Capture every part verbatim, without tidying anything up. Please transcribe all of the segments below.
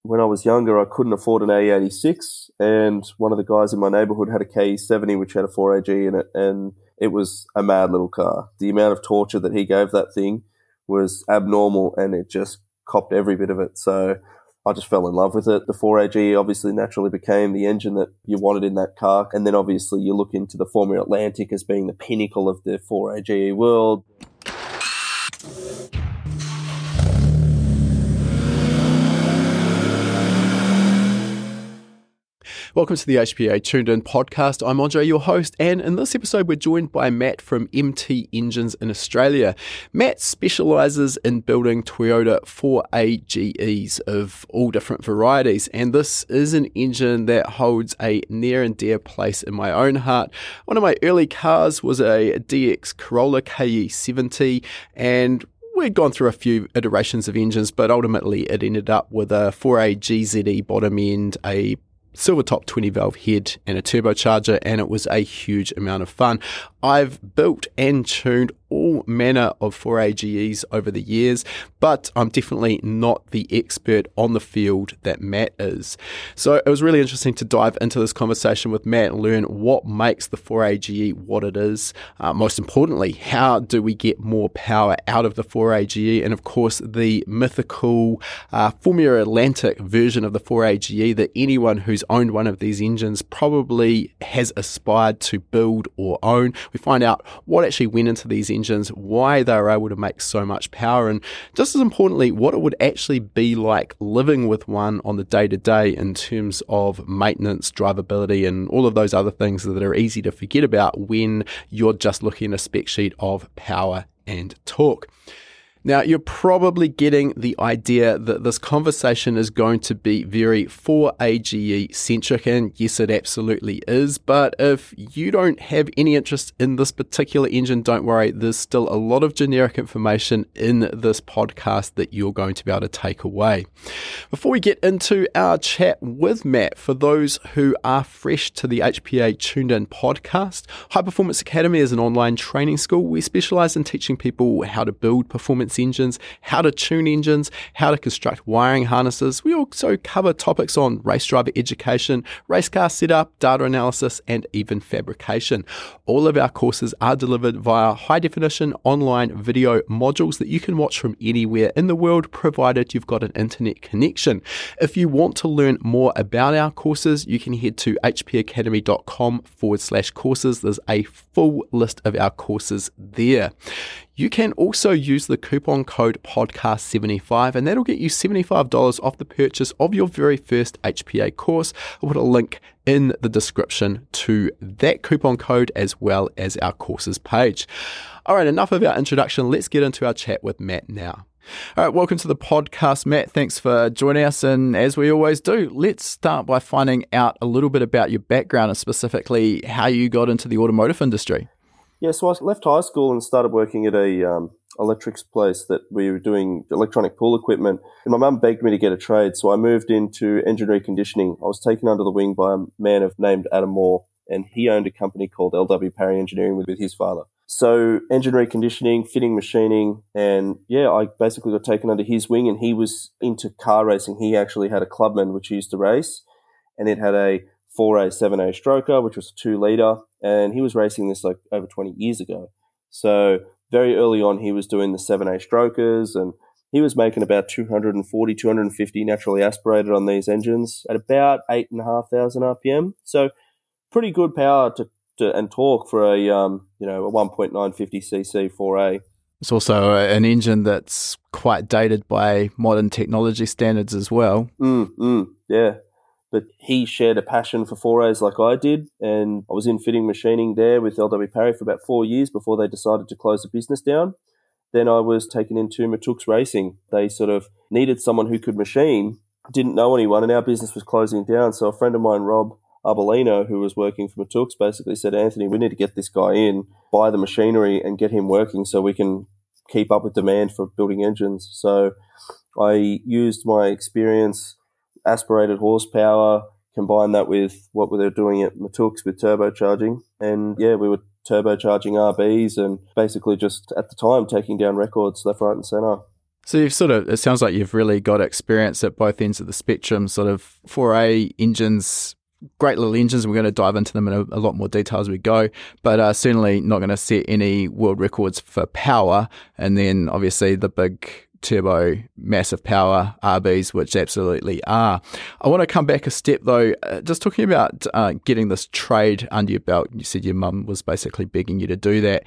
when I was younger, I couldn't afford an A eighty-six, and one of the guys in my neighborhood had a K E seventy, which had a four A G in it, and it was a mad little car. The amount of torture that he gave that thing was abnormal, and it just copped every bit of it. So I just fell in love with it. The four A G obviously naturally became the engine that you wanted in that car. And then obviously you look into the Formula Atlantic as being the pinnacle of the four A G E world. Welcome to the H P A Tuned In podcast. I'm Andre, your host, and in this episode we're joined by Matt from M T Engines in Australia. Matt specialises in building Toyota four A G Es of all different varieties, and this is an engine that holds a near and dear place in my own heart. One of my early cars was a D X Corolla K E seventy, and we'd gone through a few iterations of engines, but ultimately it ended up with a four A G Z E bottom end, a silver top twenty valve head and a turbocharger, and it was a huge amount of fun. I've built and tuned all manner of four A G Es over the years, but I'm definitely not the expert on the field that Matt is. So it was really interesting to dive into this conversation with Matt and learn what makes the four A G E what it is. Uh, most importantly, how do we get more power out of the four A G E? And of course, the mythical uh, Formula Atlantic version of the four A G E that anyone who's owned one of these engines probably has aspired to build or own. We find out what actually went into these engines, why they were able to make so much power, and just as importantly, what it would actually be like living with one on the day-to-day in terms of maintenance, drivability, and all of those other things that are easy to forget about when you're just looking at a spec sheet of power and torque. Now, you're probably getting the idea that this conversation is going to be very four A G E centric, and yes, it absolutely is. But if you don't have any interest in this particular engine, don't worry, there's still a lot of generic information in this podcast that you're going to be able to take away. Before we get into our chat with Matt, for those who are fresh to the H P A Tuned In podcast, High Performance Academy is an online training school. We specialize in teaching people how to build performance engines, how to tune engines, how to construct wiring harnesses. We also cover topics on race driver education, race car setup, data analysis, and even fabrication. All of our courses are delivered via high definition online video modules that you can watch from anywhere in the world, provided you've got an internet connection. If you want to learn more about our courses, you can head to hpacademy.com forward slash courses. There's a full list of our courses there. You can also use the coupon code podcast seventy-five, and that'll get you seventy-five dollars off the purchase of your very first H P A course. I'll put a link in the description to that coupon code as well as our courses page. All right, enough of our introduction. Let's get into our chat with Matt now. All right, welcome to the podcast, Matt. Thanks for joining us. And as we always do, let's start by finding out a little bit about your background and specifically how you got into the automotive industry. Yeah, so I left high school and started working at a um, electrics place that we were doing electronic pool equipment. And my mum begged me to get a trade, so I moved into engine reconditioning. I was taken under the wing by a man of, named Adam Moore, and he owned a company called L W Parry Engineering with, with his father. So engine reconditioning, fitting, machining, and yeah, I basically got taken under his wing, and he was into car racing. He actually had a Clubman, which he used to race, and it had a four A, seven A stroker, which was a two litre, and he was racing this like over twenty years ago. So very early on, he was doing the seven A strokers, and he was making about two forty, two fifty naturally aspirated on these engines at about eight and a half thousand R P M. So pretty good power to, to and torque for a um you know a one point nine five zero c c four A. It's also an engine that's quite dated by modern technology standards as well. Mm, mm, yeah. But he shared a passion for four A's like I did, and I was in fitting machining there with L W Parry for about four years before they decided to close the business down. Then I was taken into Matooks Racing. They sort of needed someone who could machine, didn't know anyone, and our business was closing down. So a friend of mine, Rob Arbolino, who was working for Matooks, basically said, Anthony, we need to get this guy in, buy the machinery and get him working so we can keep up with demand for building engines. So I used my experience, aspirated horsepower, combine that with what we were doing at Matooks with turbocharging. And yeah, we were turbocharging R Bs and basically just at the time taking down records left, right and centre. So you've sort of, it sounds like you've really got experience at both ends of the spectrum, sort of four A engines, great little engines, and we're going to dive into them in a, a lot more detail as we go, but uh, certainly not going to set any world records for power. And then obviously the big turbo, massive power R Bs, which absolutely are. I want to come back a step though, uh, just talking about uh, getting this trade under your belt. You said your mum was basically begging you to do that.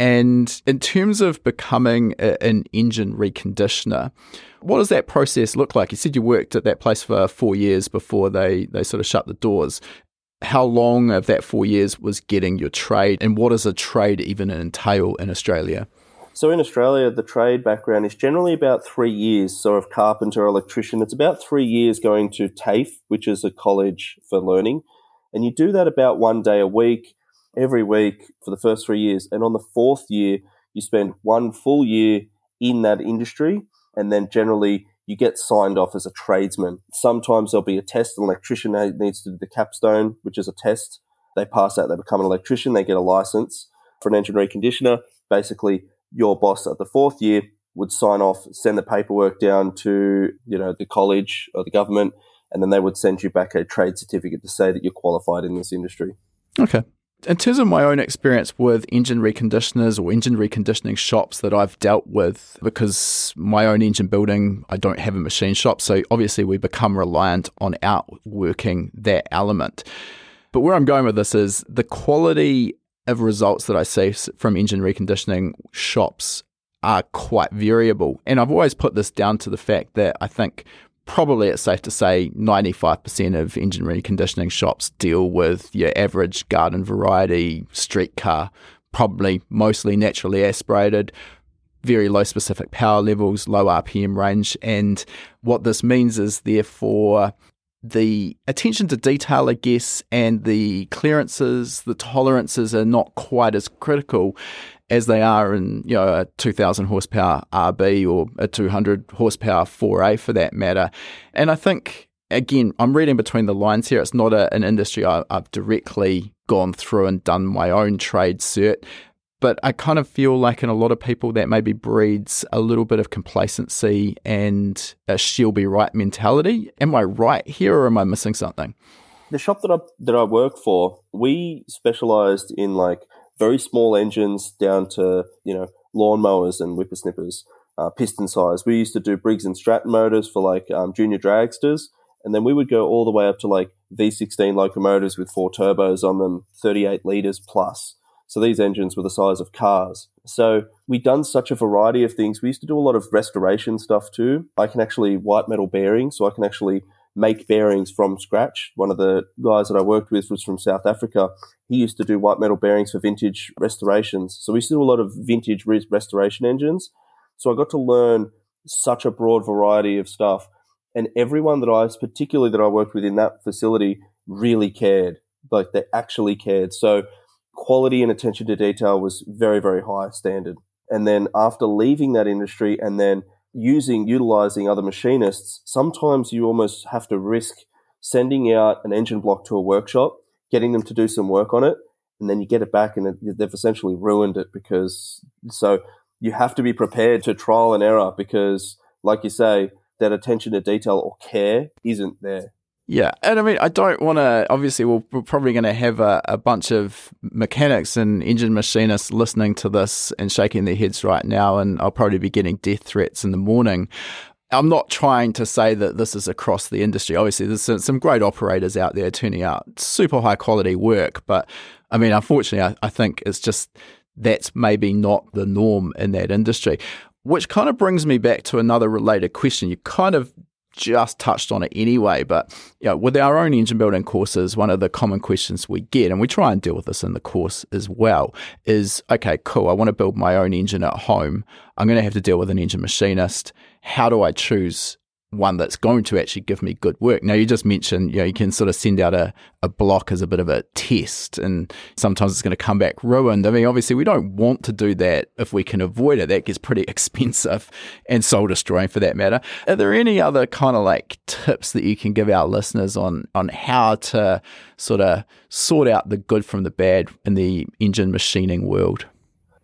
And in terms of becoming a, an engine reconditioner, what does that process look like? You said you worked at that place for four years before they, they sort of shut the doors. How long of that four years was getting your trade, and what does a trade even entail in Australia? So in Australia, the trade background is generally about three years. So if carpenter or electrician, it's about three years going to TAFE, which is a college for learning. And you do that about one day a week, every week for the first three years. And on the fourth year, you spend one full year in that industry. And then generally you get signed off as a tradesman. Sometimes there'll be a test. An electrician needs to do the capstone, which is a test. They pass that, they become an electrician, they get a license. For an engine reconditioner, basically your boss at the fourth year would sign off, send the paperwork down to, you know, the college or the government, and then they would send you back a trade certificate to say that you're qualified in this industry. Okay. In terms of my own experience with engine reconditioners or engine reconditioning shops that I've dealt with, because my own engine building, I don't have a machine shop, so obviously we become reliant on outworking that element. But where I'm going with this is the quality of results that I see from engine reconditioning shops are quite variable. And I've always put this down to the fact that I think probably it's safe to say ninety-five percent of engine reconditioning shops deal with your average garden variety street car, probably mostly naturally aspirated, very low specific power levels, low R P M range. And what this means is therefore the attention to detail, I guess, and the clearances, the tolerances are not quite as critical as they are in, you know, a two thousand horsepower R B or a two hundred horsepower four A for that matter. And I think, again, I'm reading between the lines here. It's not a, an industry I, I've directly gone through and done my own trade cert. But I kind of feel like in a lot of people that maybe breeds a little bit of complacency and a she'll be right mentality. Am I right here or am I missing something? The shop that I, that I work for, we specialised in like very small engines down to, you know, lawnmowers and whippersnippers, uh, piston size. We used to do Briggs and Stratton motors for like um, junior dragsters. And then we would go all the way up to like V sixteen locomotives with four turbos on them, thirty-eight litres plus. So these engines were the size of cars. So we'd done such a variety of things. We used to do a lot of restoration stuff too. I can actually white metal bearings, so I can actually make bearings from scratch. One of the guys that I worked with was from South Africa. He used to do white metal bearings for vintage restorations. So we used to do a lot of vintage restoration engines. So I got to learn such a broad variety of stuff. And everyone that I, particularly that I worked with in that facility, really cared. Like they actually cared. So quality and attention to detail was very, very high standard. And then after leaving that industry and then using, utilizing other machinists, sometimes you almost have to risk sending out an engine block to a workshop, getting them to do some work on it, and then you get it back and it, they've essentially ruined it because, so you have to be prepared to trial and error because, like you say, that attention to detail or care isn't there. Yeah, and I mean, I don't want to, obviously we're, we're probably going to have a, a bunch of mechanics and engine machinists listening to this and shaking their heads right now, and I'll probably be getting death threats in the morning. I'm not trying to say that this is across the industry. Obviously, there's some, some great operators out there turning out super high quality work, but I mean, unfortunately, I, I think it's just that's maybe not the norm in that industry, which kind of brings me back to another related question. You kind of just touched on it anyway, but you know, with our own engine building courses, one of the common questions we get, and we try and deal with this in the course as well, is, okay, cool, I want to build my own engine at home. I'm going to have to deal with an engine machinist. How do I choose one that's going to actually give me good work? Now, you just mentioned, you know, you can sort of send out a, a block as a bit of a test, and sometimes it's going to come back ruined. I mean, obviously, we don't want to do that if we can avoid it. That gets pretty expensive and soul destroying for that matter. Are there any other kind of like tips that you can give our listeners on, on how to sort of sort out the good from the bad in the engine machining world? Look,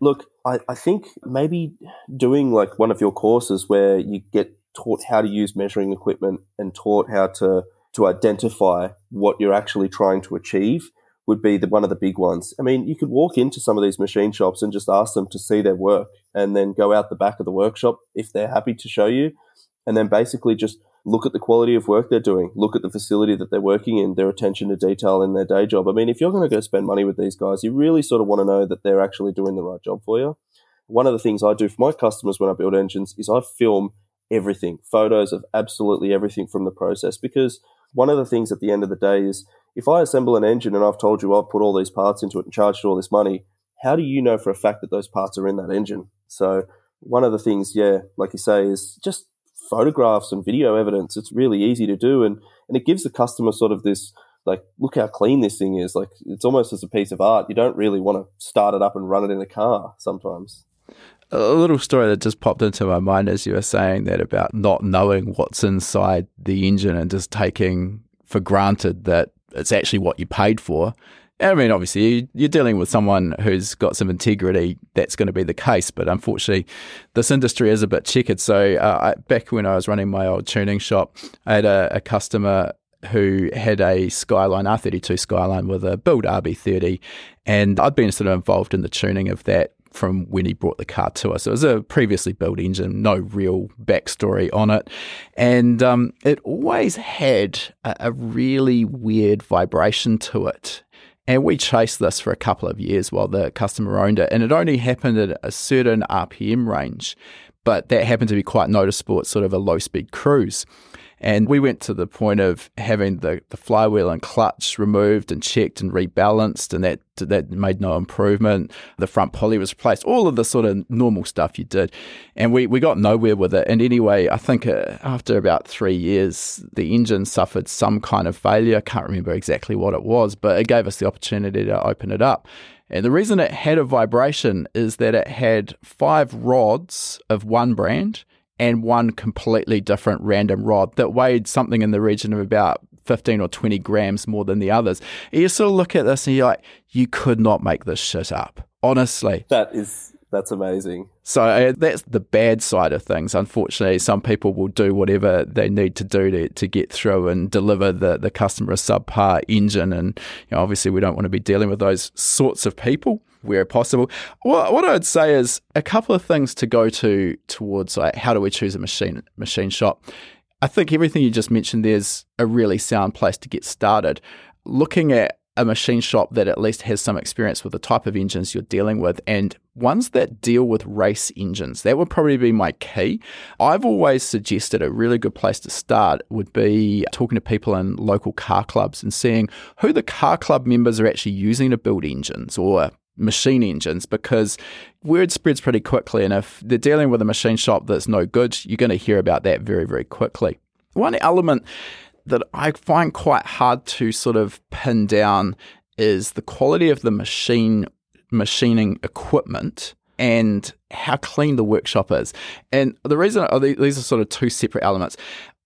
I, I think maybe doing like one of your courses where you get taught how to use measuring equipment and taught how to, to identify what you're actually trying to achieve would be the, one of the big ones. I mean, you could walk into some of these machine shops and just ask them to see their work and then go out the back of the workshop if they're happy to show you, and then basically just look at the quality of work they're doing, look at the facility that they're working in, their attention to detail in their day job. I mean, if you're going to go spend money with these guys, you really sort of want to know that they're actually doing the right job for you. One of the things I do for my customers when I build engines is I film everything, photos of absolutely everything from the process, because one of the things at the end of the day is if I assemble an engine and I've told you I've put all these parts into it and charged you all this money, how do you know for a fact that those parts are in that engine? So one of the things, yeah, like you say, is just photographs and video evidence. It's really easy to do, and, and it gives the customer sort of this, like, look how clean this thing is. Like, it's almost as a piece of art. You don't really want to start it up and run it in a car sometimes. A little story that just popped into my mind as you were saying that about not knowing what's inside the engine and just taking for granted that it's actually what you paid for. I mean, obviously, you're dealing with someone who's got some integrity. That's going to be the case. But unfortunately, this industry is a bit checkered. So uh, I, back when I was running my old tuning shop, I had a, a customer who had a Skyline, R thirty-two Skyline with a build R B thirty. And I'd been sort of involved in the tuning of that from when he brought the car to us. It was a previously built engine, no real backstory on it. And um, it always had a, a really weird vibration to it. And we chased this for a couple of years while the customer owned it. And it only happened at a certain R P M range, but that happened to be quite noticeable at sort of a low-speed cruise. And we went to the point of having the, the flywheel and clutch removed and checked and rebalanced, and that that made no improvement. The front pulley was replaced, all of the sort of normal stuff you did. And we, we got nowhere with it. And anyway, I think uh, after about three years, the engine suffered some kind of failure. I can't remember exactly what it was, but it gave us the opportunity to open it up. And the reason it had a vibration is that it had five rods of one brand and one completely different random rod that weighed something in the region of about fifteen or twenty grams more than the others. And you sort of look at this and you're like, you could not make this shit up. Honestly. That is, that's amazing. So uh, that's the bad side of things. Unfortunately, some people will do whatever they need to do to, to get through and deliver the, the customer a subpar engine. And you know, obviously we don't want to be dealing with those sorts of people where possible. Well, what I'd say is a couple of things to go to towards like, how do we choose a machine machine shop? I think everything you just mentioned, there's a really sound place to get started. Looking at a machine shop that at least has some experience with the type of engines you're dealing with and ones that deal with race engines. That would probably be my key. I've always suggested a really good place to start would be talking to people in local car clubs and seeing who the car club members are actually using to build engines or machine engines, because word spreads pretty quickly, and if they're dealing with a machine shop that's no good, you're going to hear about that very, very quickly. One element that I find quite hard to sort of pin down is the quality of the machine machining equipment and how clean the workshop is. And the reason, oh, these are sort of two separate elements.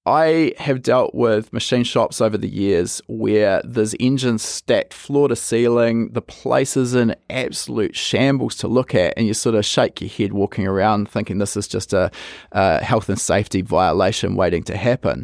I have dealt with machine shops over the years where there's engines stacked floor to ceiling, the place is in absolute shambles to look at, and you sort of shake your head walking around thinking this is just a, a health and safety violation waiting to happen.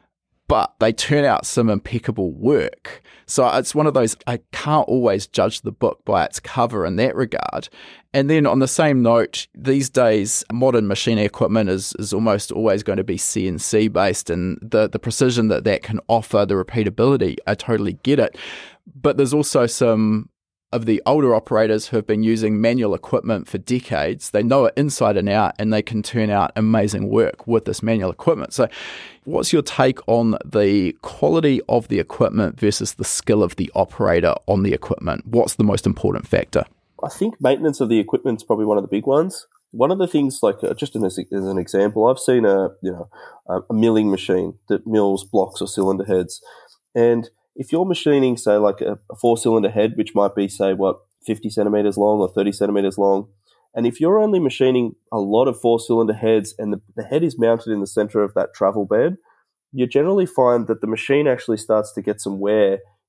But they turn out some impeccable work. So it's one of those, I can't always judge the book by its cover in that regard. And then on the same note, these days, modern machining equipment is, is almost always going to be C N C based, and the, the precision that that can offer, the repeatability, I totally get it. But there's also some of the older operators who have been using manual equipment for decades. They know it inside and out, and they can turn out amazing work with this manual equipment. So what's your take on the quality of the equipment versus the skill of the operator on the equipment? What's the most important factor? I think maintenance of the equipment is probably one of the big ones. One of the things, like uh, just as, as an example, I've seen a you know a milling machine that mills blocks or cylinder heads, and if you're machining, say, like a, a four-cylinder head, which might be, say, what, fifty centimeters long or thirty centimeters long, and if you're only machining a lot of four-cylinder heads and the, the head is mounted in the center of that travel bed, you generally find that the machine actually starts to get some wear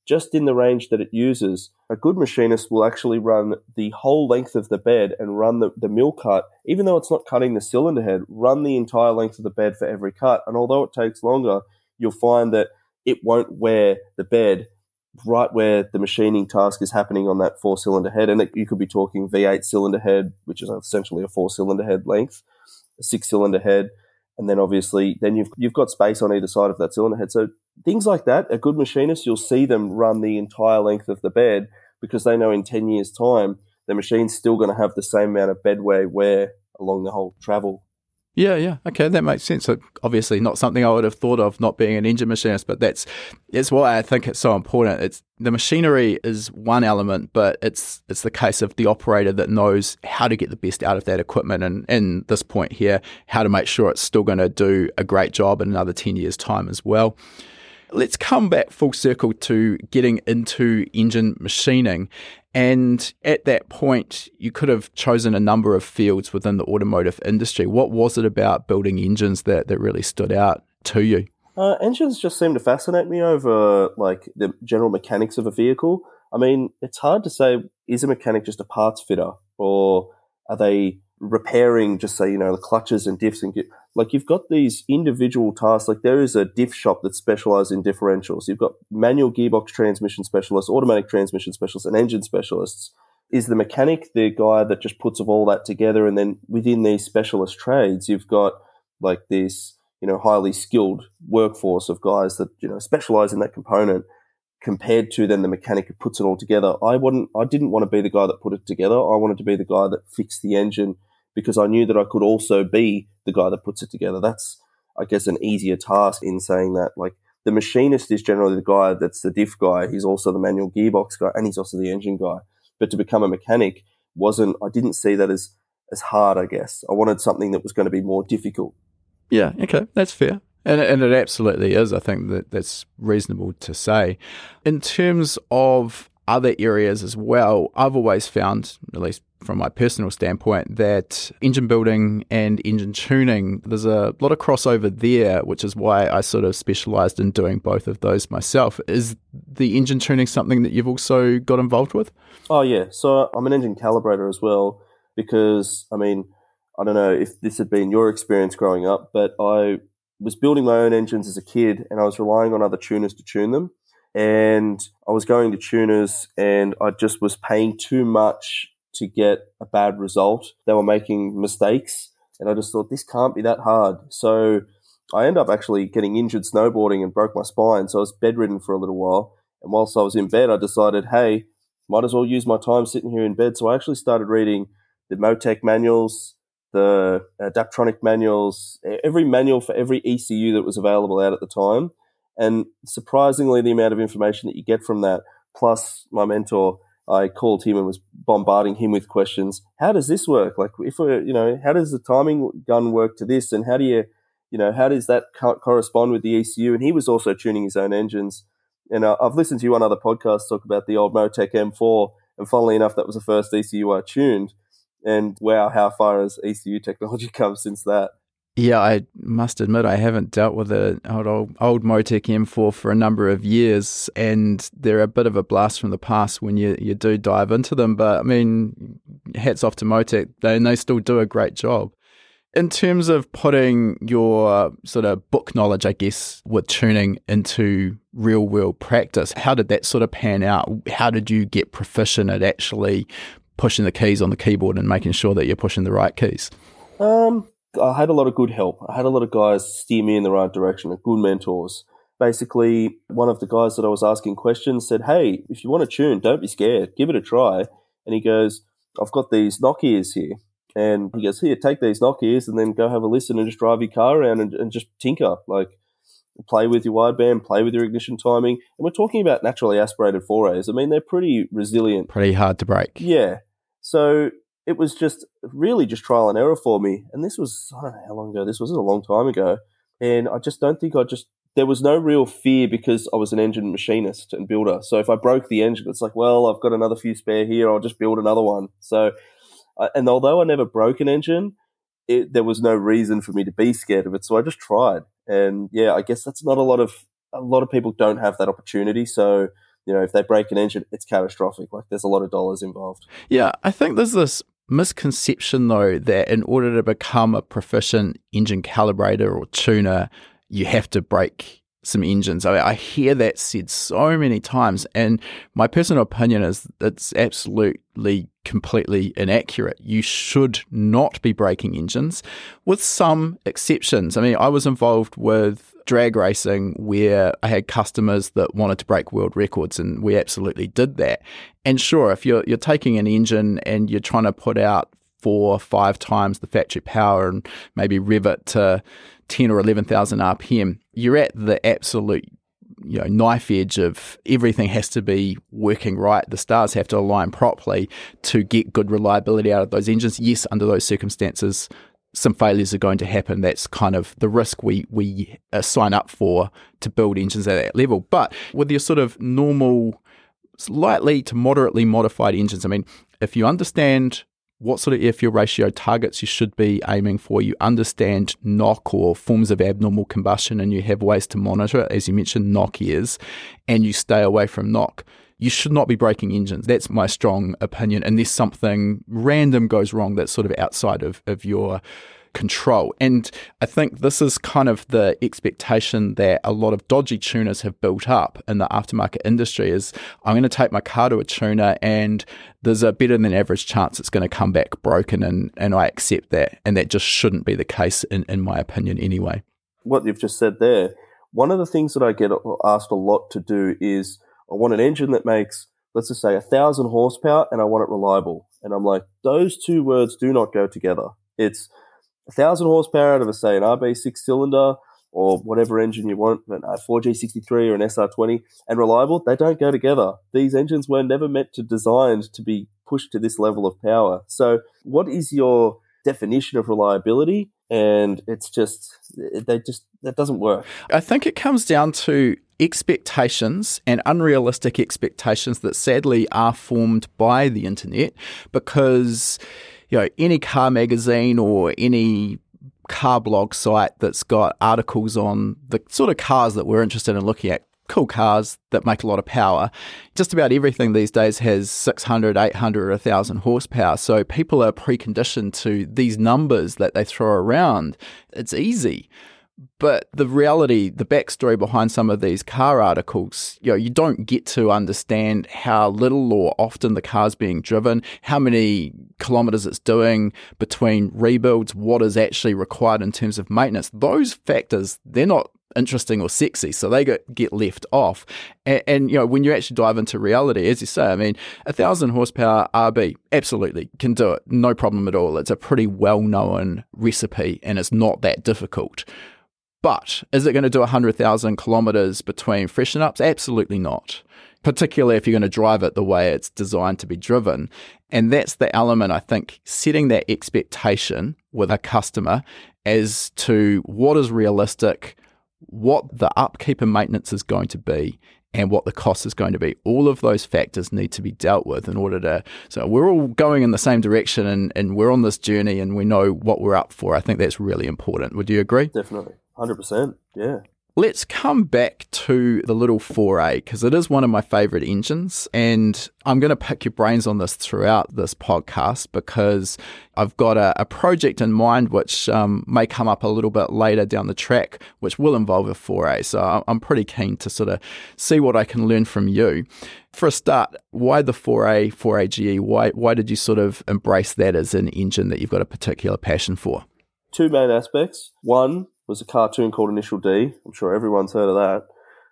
just in the range that it uses, a good machinist will actually run the whole length of the bed and run the, the mill cut, even though it's not cutting the cylinder head, run the entire length of the bed for every cut. And although it takes longer, you'll find that it won't wear the bed right where the machining task is happening on that four-cylinder head. And it, you could be talking V eight cylinder head, which is essentially a four-cylinder head length, a six-cylinder head, and then obviously then you've you've got space on either side of that cylinder head. So things like that, a good machinist, you'll see them run the entire length of the bed because they know in ten years' time the machine's still going to have the same amount of bedway wear along the whole travel. Yeah, yeah. Okay, that makes sense. So obviously not something I would have thought of not being an engine machinist, but that's that's why I think it's so important. It's the machinery is one element, but it's it's the case of the operator that knows how to get the best out of that equipment, and in this point here, how to make sure it's still going to do a great job in another ten years' time as well. Let's come back full circle to getting into engine machining. And at that point, you could have chosen a number of fields within the automotive industry. What was it about building engines that, that really stood out to you? Uh, engines just seem to fascinate me over like the general mechanics of a vehicle. I mean, it's hard to say, is a mechanic just a parts fitter, or are they repairing, just say, you know, the clutches and diffs and get, like you've got these individual tasks. Like there is a diff shop that specializes in differentials. You've got manual gearbox transmission specialists, automatic transmission specialists, and engine specialists. Is the mechanic the guy that just puts of all that together? And then within these specialist trades, you've got like this, you know, highly skilled workforce of guys that, you know, specialize in that component, compared to then the mechanic who puts it all together. I wouldn't, I didn't want to be the guy that put it together. I wanted to be the guy that fixed the engine, because I knew that I could also be the guy that puts it together. That's, I guess, an easier task in saying that. Like the machinist is generally the guy that's the diff guy. He's also the manual gearbox guy, and he's also the engine guy. But to become a mechanic wasn't, I didn't see that as, as hard, I guess. I wanted something that was going to be more difficult. Yeah, okay, that's fair. And, and it absolutely is. I think that that's reasonable to say. In terms of other areas as well, I've always found, at least from my personal standpoint, that engine building and engine tuning, there's a lot of crossover there, which is why I sort of specialised in doing both of those myself. Is the engine tuning something that you've also got involved with? Oh, yeah. So I'm an engine calibrator as well, because, I mean, I don't know if this had been your experience growing up, but I was building my own engines as a kid, and I was relying on other tuners to tune them. And I was going to tuners, and I just was paying too much to get a bad result. They were making mistakes, and I just thought, this can't be that hard. So I ended up actually getting injured snowboarding and broke my spine. So I was bedridden for a little while. And whilst I was in bed, I decided, hey, might as well use my time sitting here in bed. So I actually started reading the Motec manuals, the Adaptronic manuals, every manual for every E C U that was available out at the time. And surprisingly, the amount of information that you get from that, plus my mentor, I called him and was bombarding him with questions. How does this work? Like, if we're, you know, how does the timing gun work to this? And how do you, you know, how does that co- correspond with the E C U? And he was also tuning his own engines. And uh, I've listened to you on other podcasts talk about the old Motec M four. And funnily enough, that was the first E C U I tuned. And wow, how far has E C U technology come since that? Yeah, I must admit I haven't dealt with an old, old, old Motec M four for a number of years, and they're a bit of a blast from the past when you, you do dive into them. But, I mean, hats off to Motec, they, and they still do a great job. In terms of putting your sort of book knowledge, I guess, with tuning into real-world practice, how did that sort of pan out? How did you get proficient at actually pushing the keys on the keyboard and making sure that you're pushing the right keys? Um... I had a lot of good help. I had a lot of guys steer me in the right direction, good mentors. Basically, one of the guys that I was asking questions said, hey, if you want to tune, don't be scared. Give it a try. And he goes, I've got these knock ears here. And he goes, here, take these knock ears and then go have a listen and just drive your car around and, and just tinker. Like, play with your wideband, play with your ignition timing. And we're talking about naturally aspirated four A's. I mean, they're pretty resilient. Pretty hard to break. Yeah. So it was just really just trial and error for me. And this was, I don't know how long ago, this was a long time ago. And I just don't think I just, there was no real fear because I was an engine machinist and builder. So if I broke the engine, it's like, well, I've got another few spare here, I'll just build another one. So, uh, and although I never broke an engine, it, there was no reason for me to be scared of it. So I just tried. And yeah, I guess that's not a lot of, a lot of people don't have that opportunity. So you know, if they break an engine, it's catastrophic. Like there's a lot of dollars involved. Yeah, I think there's this misconception though that in order to become a proficient engine calibrator or tuner, you have to break some engines. I, I hear that said so many times, and my personal opinion is it's absolutely completely inaccurate. You should not be breaking engines, with some exceptions. I mean, I was involved with drag racing where I had customers that wanted to break world records, and we absolutely did that. And sure, if you're you're taking an engine and you're trying to put out four or five times the factory power and maybe rev it to ten or eleven thousand R P M, you're at the absolute, you know, knife edge of everything has to be working right. The stars have to align properly to get good reliability out of those engines. Yes, under those circumstances, some failures are going to happen. That's kind of the risk we we uh, sign up for to build engines at that level. But with your sort of normal, slightly to moderately modified engines, I mean, if you understand what sort of air-fuel ratio targets you should be aiming for, you understand knock or forms of abnormal combustion, and you have ways to monitor it, as you mentioned, knock is, and you stay away from knock, you should not be breaking engines. That's my strong opinion, unless something random goes wrong that's sort of outside of, of your control. And I think this is kind of the expectation that a lot of dodgy tuners have built up in the aftermarket industry is, I'm going to take my car to a tuner and there's a better than average chance it's going to come back broken, and, and I accept that. And that just shouldn't be the case in, in my opinion anyway. What you've just said there, one of the things that I get asked a lot to do is I want an engine that makes, let's just say, a thousand horsepower and I want it reliable. And I'm like, those two words do not go together. It's a thousand horsepower out of a, say, an R B six cylinder or whatever engine you want, a four G sixty-three or an S R twenty, and reliable, they don't go together. These engines were never meant to designed to be pushed to this level of power. So what is your definition of reliability? And it's just, they just, that doesn't work. I think it comes down to expectations and unrealistic expectations that sadly are formed by the internet, because you know, any car magazine or any car blog site that's got articles on the sort of cars that we're interested in looking at, cool cars that make a lot of power, just about everything these days has six hundred, eight hundred, or one thousand horsepower. So people are preconditioned to these numbers that they throw around. It's easy. But the reality, the backstory behind some of these car articles, you know, you don't get to understand how little or often the car's being driven, how many kilometres it's doing between rebuilds, what is actually required in terms of maintenance. Those factors, they're not interesting or sexy, so they get, get left off. And, and, you know, when you actually dive into reality, as you say, I mean, a thousand horsepower R B, absolutely, can do it, no problem at all. It's a pretty well-known recipe and it's not that difficult. But is it going to do one hundred thousand kilometres between freshen ups? Absolutely not, particularly if you're going to drive it the way it's designed to be driven. And that's the element, I think, setting that expectation with a customer as to what is realistic, what the upkeep and maintenance is going to be, and what the cost is going to be. All of those factors need to be dealt with in order to, so we're all going in the same direction and, and we're on this journey and we know what we're up for. I think that's really important. Would you agree? Definitely. one hundred percent, yeah. Let's come back to the little four A, because it is one of my favourite engines, and I'm going to pick your brains on this throughout this podcast because I've got a, a project in mind which um, may come up a little bit later down the track, which will involve a four A. So I'm pretty keen to sort of see what I can learn from you. For a start, why the four A, four A G E? Why, why did you sort of embrace that as an engine that you've got a particular passion for? Two main aspects. One was a cartoon called Initial D. I'm sure everyone's heard of that.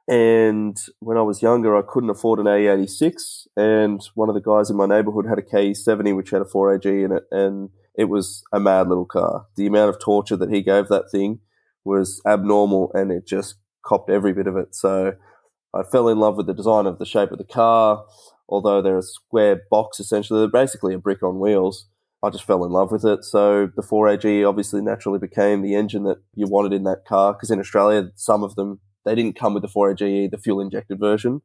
And when I was younger, I couldn't afford an A E eighty-six. And one of the guys in my neighborhood had a K E seventy, which had a four A G in it. And it was a mad little car. The amount of torture that he gave that thing was abnormal, and it just copped every bit of it. So I fell in love with the design of the shape of the car. Although they're a square box, essentially, they're basically a brick on wheels. I just fell in love with it. So the four A G obviously naturally became the engine that you wanted in that car, because in Australia, some of them, they didn't come with the four A G E, the fuel-injected version.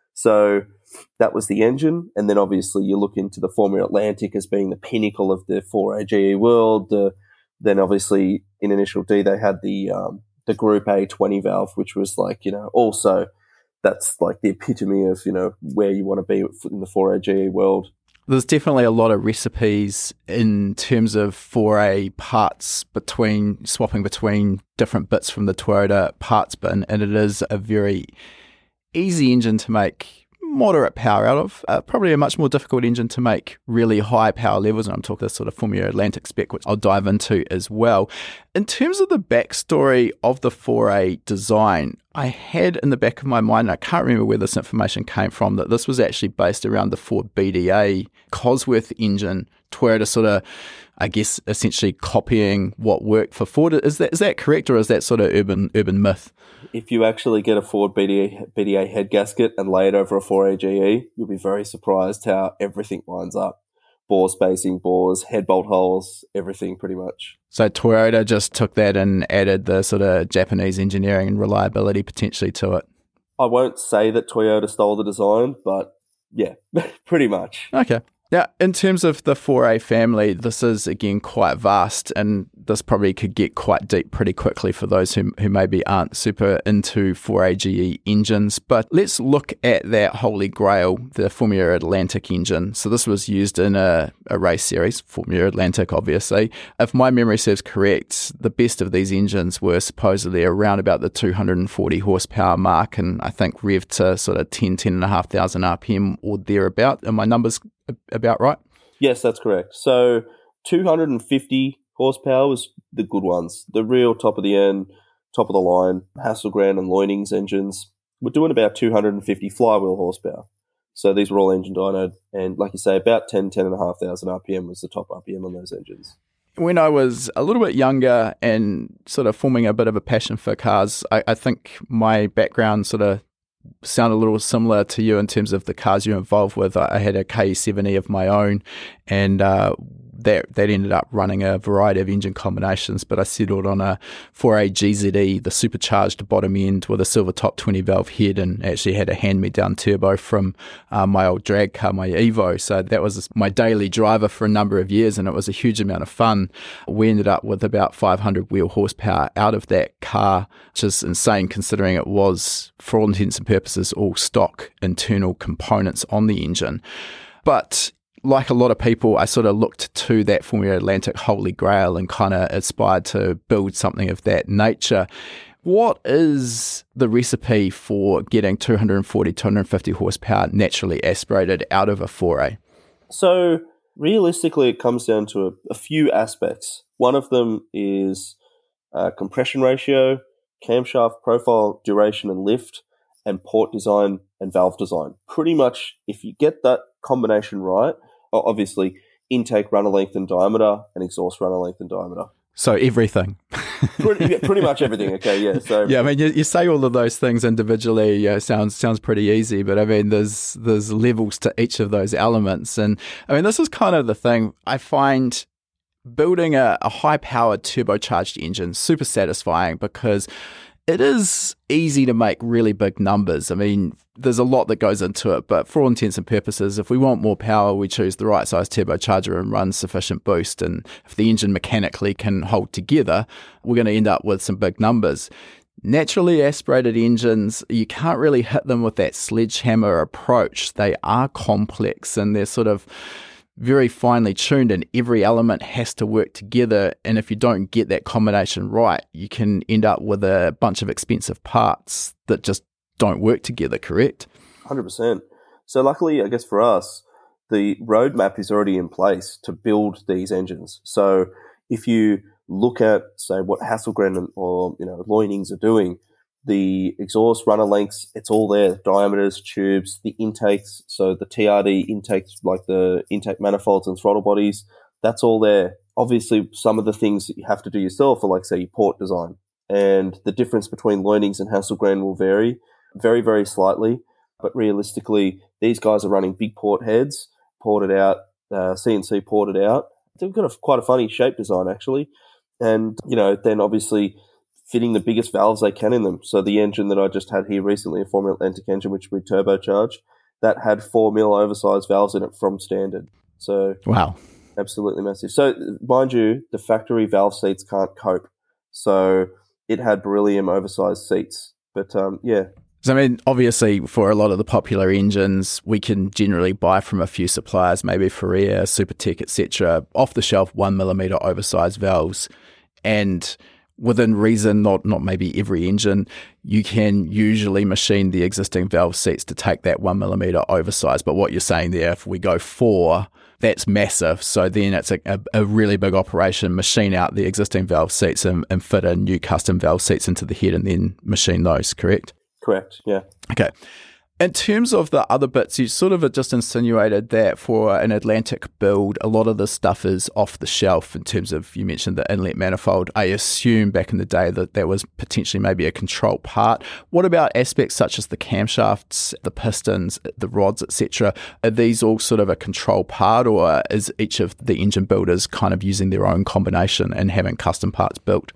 So that was the engine. And then obviously you look into the Formula Atlantic as being the pinnacle of the four A G E world. The, then obviously in Initial D, they had the um, the Group A twenty valve, which was like, you know, also that's like the epitome of, you know, where you want to be in the four A G E world. There's definitely a lot of recipes in terms of four A parts between swapping between different bits from the Toyota parts bin, and it is a very easy engine to make moderate power out of. Uh, probably a much more difficult engine to make really high power levels, and I'm talking this sort of Formula Atlantic spec, which I'll dive into as well. In terms of the backstory of the four A design, I had in the back of my mind, and I can't remember where this information came from, that this was actually based around the Ford B D A Cosworth engine. Toyota sort of, I guess, essentially copying what worked for Ford. Is that is that correct, or is that sort of urban urban myth? If you actually get a Ford B D A, B D A head gasket and lay it over a four A G E, you'll be very surprised how everything lines up. Bore spacing, bores, head bolt holes, everything pretty much. So Toyota just took that and added the sort of Japanese engineering and reliability potentially to it. I won't say that Toyota stole the design, but yeah, pretty much. Okay. Now, in terms of the four A family, this is, again, quite vast, and this probably could get quite deep pretty quickly for those who, who maybe aren't super into four A G E engines. But let's look at that holy grail, the Formula Atlantic engine. So this was used in a, a race series, Formula Atlantic, obviously. If my memory serves correct, the best of these engines were supposedly around about the two hundred forty horsepower mark, and I think revved to sort of ten, ten and a half thousand R P M or thereabout. Are my numbers about right? Yes, that's correct. So two hundred fifty horsepower was the good ones. The real top of the end, top of the line, Hasselgren and Leunings engines were doing about two hundred fifty flywheel horsepower. So these were all engine dynoed, and like you say, about ten, ten and a half thousand R P M was the top R P M on those engines. When I was a little bit younger and sort of forming a bit of a passion for cars, I, I think my background sort of sound a little similar to you in terms of the cars you're involved with. I had a K seventy of my own, and uh, that that ended up running a variety of engine combinations, but I settled on a four A G Z E, the supercharged bottom end with a silver top twenty valve head, and actually had a hand-me-down turbo from uh, my old drag car, my Evo. So that was my daily driver for a number of years, and it was a huge amount of fun. We ended up with about five hundred wheel horsepower out of that car, which is insane considering it was, for all intents and purposes, all stock internal components on the engine. But like a lot of people, I sort of looked to that Formula Atlantic holy grail and kind of aspired to build something of that nature. What is the recipe for getting two hundred forty, two hundred fifty horsepower naturally aspirated out of a four A? So realistically, it comes down to a, a few aspects. One of them is uh, compression ratio, camshaft profile, duration and lift, and port design and valve design. Pretty much, if you get that combination right, obviously intake runner length and diameter and exhaust runner length and diameter. So everything. pretty, pretty much everything. Okay, yeah. So yeah, I mean, you, you say all of those things individually. Yeah, sounds sounds pretty easy, but I mean, there's there's levels to each of those elements, and I mean, this is kind of the thing I find. Building a, a high-powered turbocharged engine super satisfying because it is easy to make really big numbers. I mean, there's a lot that goes into it, but for all intents and purposes, if we want more power, we choose the right size turbocharger and run sufficient boost. And if the engine mechanically can hold together, we're going to end up with some big numbers. Naturally aspirated engines, you can't really hit them with that sledgehammer approach. They are complex and they're sort of very finely tuned, and every element has to work together. And if you don't get that combination right, you can end up with a bunch of expensive parts that just don't work together, correct? one hundred percent. So luckily, I guess for us, the roadmap is already in place to build these engines. So if you look at, say, what Hasselgren or, you know, Leunings are doing, the exhaust runner lengths, it's all there, diameters, tubes, the intakes, so the T R D intakes, like the intake manifolds and throttle bodies, that's all there. Obviously, some of the things that you have to do yourself are, like, say, your port design. And the difference between Leunings and Hasselgren will vary very, very slightly. But realistically, these guys are running big port heads, ported out, uh, C N C ported out. They've got a, quite a funny shape design, actually. And, you know, then obviously fitting the biggest valves they can in them. So the engine that I just had here recently, a Formula Atlantic engine, which we turbocharged, that had four mil oversized valves in it from standard. So wow, absolutely massive. So mind you, the factory valve seats can't cope. So it had beryllium oversized seats. But um, yeah, So, I mean, obviously, for a lot of the popular engines, we can generally buy from a few suppliers, maybe Faria, Supertech, et cetera, off-the-shelf one millimeter oversized valves. And within reason, not not maybe every engine, you can usually machine the existing valve seats to take that one millimeter oversize. But what you're saying there, if we go four, that's massive. So then it's a, a, a really big operation, machine out the existing valve seats and, and fit in new custom valve seats into the head and then machine those, correct? Correct, yeah. Okay. In terms of the other bits, you sort of just insinuated that for an Atlantic build, a lot of this stuff is off the shelf in terms of, you mentioned the inlet manifold. I assume back in the day that that was potentially maybe a control part. What about aspects such as the camshafts, the pistons, the rods, et cetera? Are these all sort of a control part, or is each of the engine builders kind of using their own combination and having custom parts built?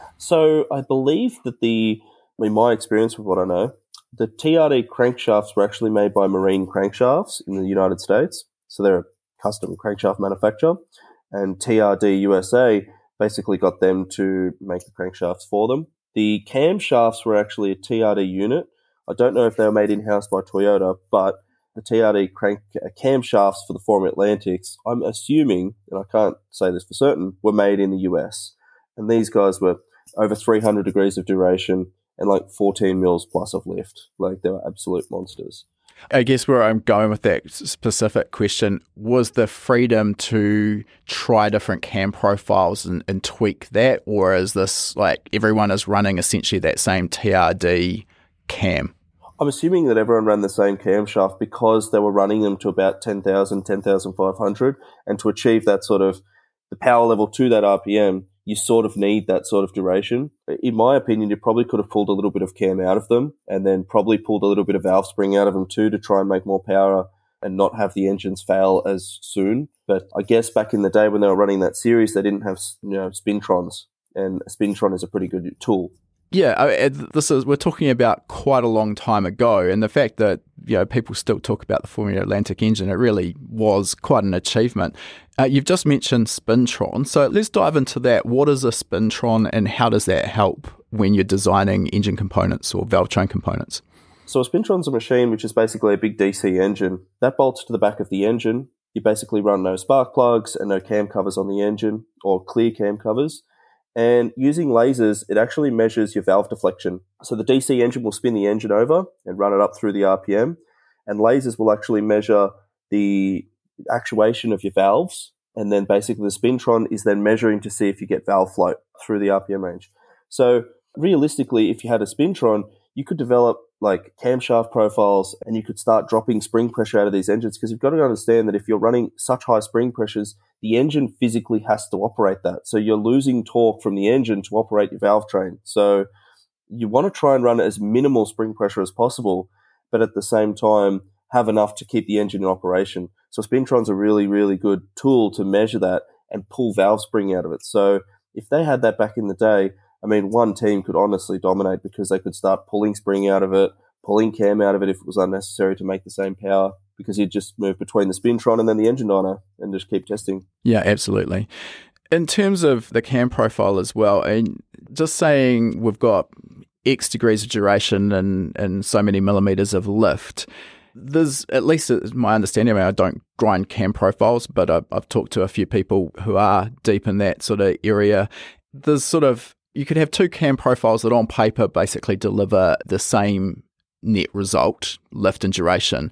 So I believe that the, in my experience with what I know, the T R D crankshafts were actually made by Marine Crankshafts in the United States. So they're a custom crankshaft manufacturer. And T R D U S A basically got them to make the crankshafts for them. The camshafts were actually a T R D unit. I don't know if they were made in-house by Toyota, but the T R D crank uh, camshafts for the Forum Atlantics, I'm assuming, and I can't say this for certain, were made in the U S. And these guys were over three hundred degrees of duration and like fourteen mils plus of lift. Like, they were absolute monsters. I guess where I'm going with that specific question was the freedom to try different cam profiles and, and tweak that, or is this like everyone is running essentially that same T R D cam? I'm assuming that everyone ran the same camshaft because they were running them to about ten thousand, ten thousand five hundred, and to achieve that sort of the power level to that R P M, you sort of need that sort of duration. In my opinion, you probably could have pulled a little bit of cam out of them and then probably pulled a little bit of valve spring out of them too to try and make more power and not have the engines fail as soon. But I guess back in the day when they were running that series, they didn't have, you know, Spintrons, and a Spintron is a pretty good tool. Yeah, I, this is we're talking about quite a long time ago, and the fact that, you know, people still talk about the Formula Atlantic engine, it really was quite an achievement. Uh, you've just mentioned Spintron, so let's dive into that. What is a Spintron, and how does that help when you're designing engine components or valve train components? So a Spintron's a machine which is basically a big D C engine that bolts to the back of the engine. You basically run no spark plugs and no cam covers on the engine, or clear cam covers. And using lasers, it actually measures your valve deflection. So the D C engine will spin the engine over and run it up through the R P M, and lasers will actually measure the actuation of your valves, and then basically the Spintron is then measuring to see if you get valve float through the R P M range. So realistically, if you had a Spintron, you could develop like camshaft profiles and you could start dropping spring pressure out of these engines, because you've got to understand that if you're running such high spring pressures, the engine physically has to operate that. So you're losing torque from the engine to operate your valve train. So you want to try and run as minimal spring pressure as possible, but at the same time have enough to keep the engine in operation. So Spintron's a really, really good tool to measure that and pull valve spring out of it. So if they had that back in the day, I mean, one team could honestly dominate, because they could start pulling spring out of it, pulling cam out of it if it was unnecessary to make the same power, because you'd just move between the Spintron and then the engine dyno and just keep testing. Yeah, absolutely. In terms of the cam profile as well, and just saying we've got X degrees of duration and, and so many millimeters of lift, there's, at least my understanding, I mean, I don't grind cam profiles, but I've, I've talked to a few people who are deep in that sort of area. There's sort of, you could have two cam profiles that on paper basically deliver the same net result, lift and duration,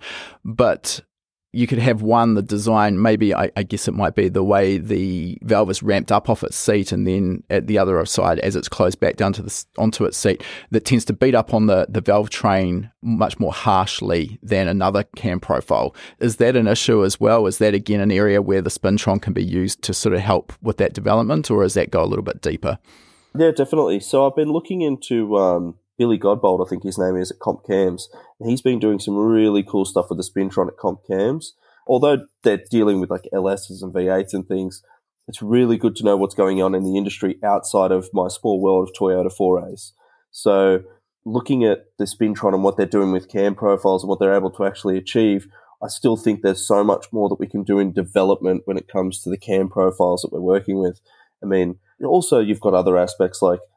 but you could have one, the design, maybe I, I guess it might be the way the valve is ramped up off its seat, and then at the other side, as it's closed back down to the, onto its seat, that tends to beat up on the, the valve train much more harshly than another cam profile. Is that an issue as well? Is that again an area where the Spintron can be used to sort of help with that development, or does that go a little bit deeper? Yeah, definitely. So I've been looking into um, Billy Godbold, I think his name is, at Comp Cams, and he's been doing some really cool stuff with the Spintron at Comp Cams. Although they're dealing with like L S's and V eights and things, it's really good to know what's going on in the industry outside of my small world of Toyota four A's. So looking at the Spintron and what they're doing with cam profiles and what they're able to actually achieve, I still think there's so much more that we can do in development when it comes to the cam profiles that we're working with. I mean, also you've got other aspects like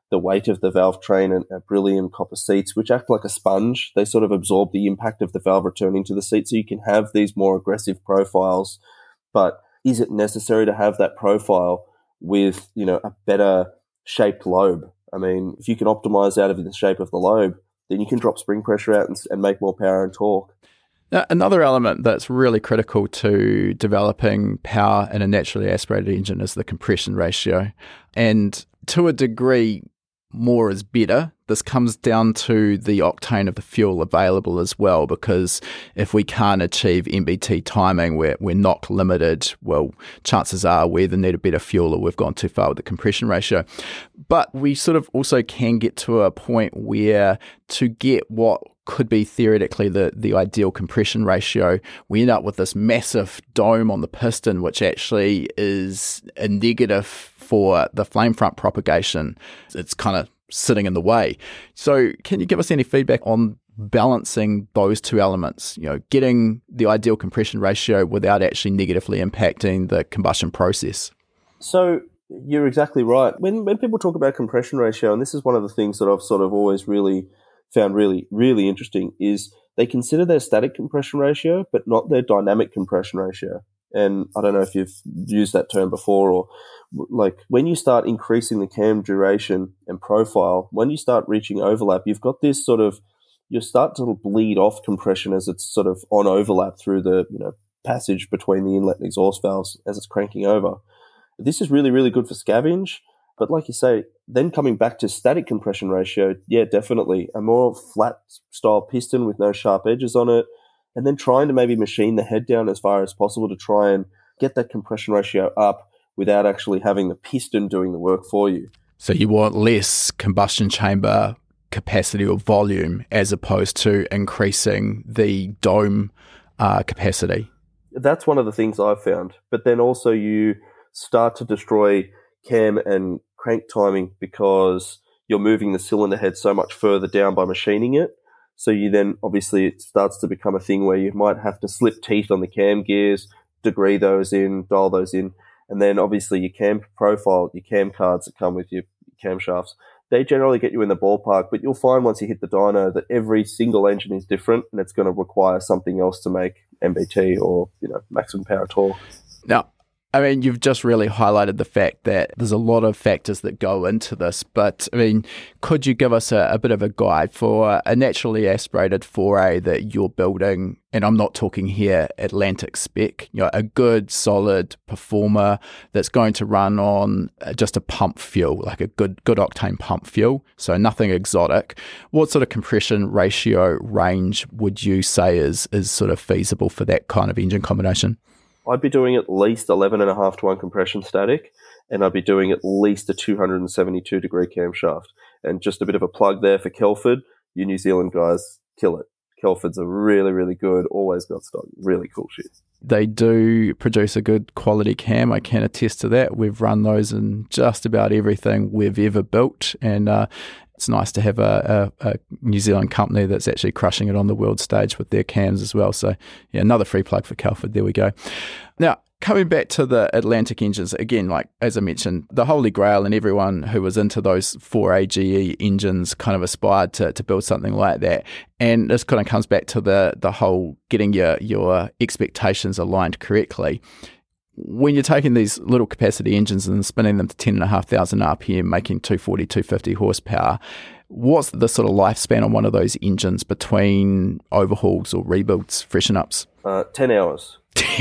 the weight of the valve train and uh, beryllium copper seats, which act like a sponge. They sort of absorb the impact of the valve returning to the seat, so you can have these more aggressive profiles. But is it necessary to have that profile with, you know, a better shaped lobe? I mean, if you can optimize out of the shape of the lobe, then you can drop spring pressure out and, and make more power and torque. Now, another element that's really critical to developing power in a naturally aspirated engine is the compression ratio. And to a degree, more is better. This comes down to the octane of the fuel available as well, because if we can't achieve M B T timing, we're, we're not limited. Well, chances are we either need a better fuel or we've gone too far with the compression ratio. But we sort of also can get to a point where to get what could be theoretically the, the ideal compression ratio, we end up with this massive dome on the piston, which actually is a negative for the flame front propagation. It's kind of sitting in the way. So can you give us any feedback on balancing those two elements, you know, getting the ideal compression ratio without actually negatively impacting the combustion process? So you're exactly right. When when people talk about compression ratio, and this is one of the things that I've sort of always really found really, really interesting, is they consider their static compression ratio, but not their dynamic compression ratio. And I don't know if you've used that term before, or like when you start increasing the cam duration and profile, when you start reaching overlap, you've got this sort of, you start to bleed off compression as it's sort of on overlap through the, you know, passage between the inlet and exhaust valves as it's cranking over. This is really, really good for scavenge. But like you say, then coming back to static compression ratio, yeah, definitely a more flat style piston with no sharp edges on it, and then trying to maybe machine the head down as far as possible to try and get that compression ratio up without actually having the piston doing the work for you. So you want less combustion chamber capacity or volume as opposed to increasing the dome uh, capacity. That's one of the things I've found. But then also you start to destroy cam and crank timing because you're moving the cylinder head so much further down by machining it. So you then, obviously, it starts to become a thing where you might have to slip teeth on the cam gears, degree those in, dial those in, and then obviously your cam profile, your cam cards that come with your camshafts, they generally get you in the ballpark, but you'll find once you hit the dyno that every single engine is different and it's going to require something else to make M B T or, you know, maximum power torque. Now, I mean, you've just really highlighted the fact that there's a lot of factors that go into this, but I mean, could you give us a, a bit of a guide for a naturally aspirated four A that you're building? And I'm not talking here Atlantic spec, you know, a good solid performer that's going to run on just a pump fuel, like a good good octane pump fuel, so nothing exotic. What sort of compression ratio range would you say is is sort of feasible for that kind of engine combination? I'd be doing at least eleven and a half to one compression static, and I'd be doing at least a two hundred seventy-two degree camshaft. And just a bit of a plug there for Kelford. You New Zealand guys, kill it. Kelfords are really, really good. Always got stock. Really cool shit. They do produce a good quality cam. I can attest to that. We've run those in just about everything we've ever built, and uh, it's nice to have a, a, a New Zealand company that's actually crushing it on the world stage with their cams as well. So, yeah, another free plug for Kelford. There we go. Now, coming back to the Atlantic engines, again, like as I mentioned, the Holy Grail, and everyone who was into those four A G E engines kind of aspired to, to build something like that. And this kind of comes back to the the whole getting your your expectations aligned correctly. When you're taking these little capacity engines and spinning them to ten and a half thousand R P M, making two forty, two fifty horsepower, what's the sort of lifespan on one of those engines between overhauls or rebuilds, freshen ups? Uh, ten hours.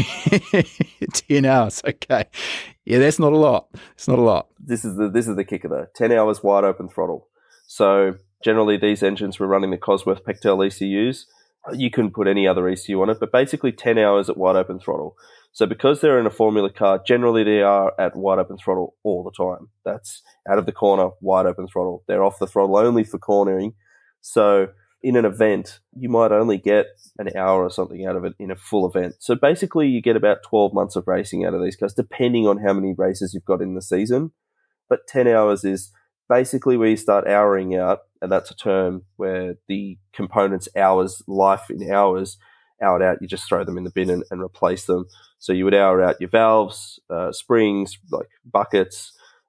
ten hours, okay. Yeah, that's not a lot. It's not a lot. This is the this is the kicker though. ten hours wide open throttle. So generally these engines were running the Cosworth Pectel E C Us. You couldn't put any other E C U on it, but basically ten hours at wide open throttle. So because they're in a Formula car, generally they are at wide open throttle all the time. That's out of the corner, wide open throttle. They're off the throttle only for cornering. So in an event, you might only get an hour or something out of it in a full event. So basically you get about twelve months of racing out of these cars, depending on how many races you've got in the season. But ten hours is basically where you start houring out, and that's a term where the components hours, life in hours, hour out, you just throw them in the bin and, and replace them. So you would hour out your valves, uh, springs, like buckets,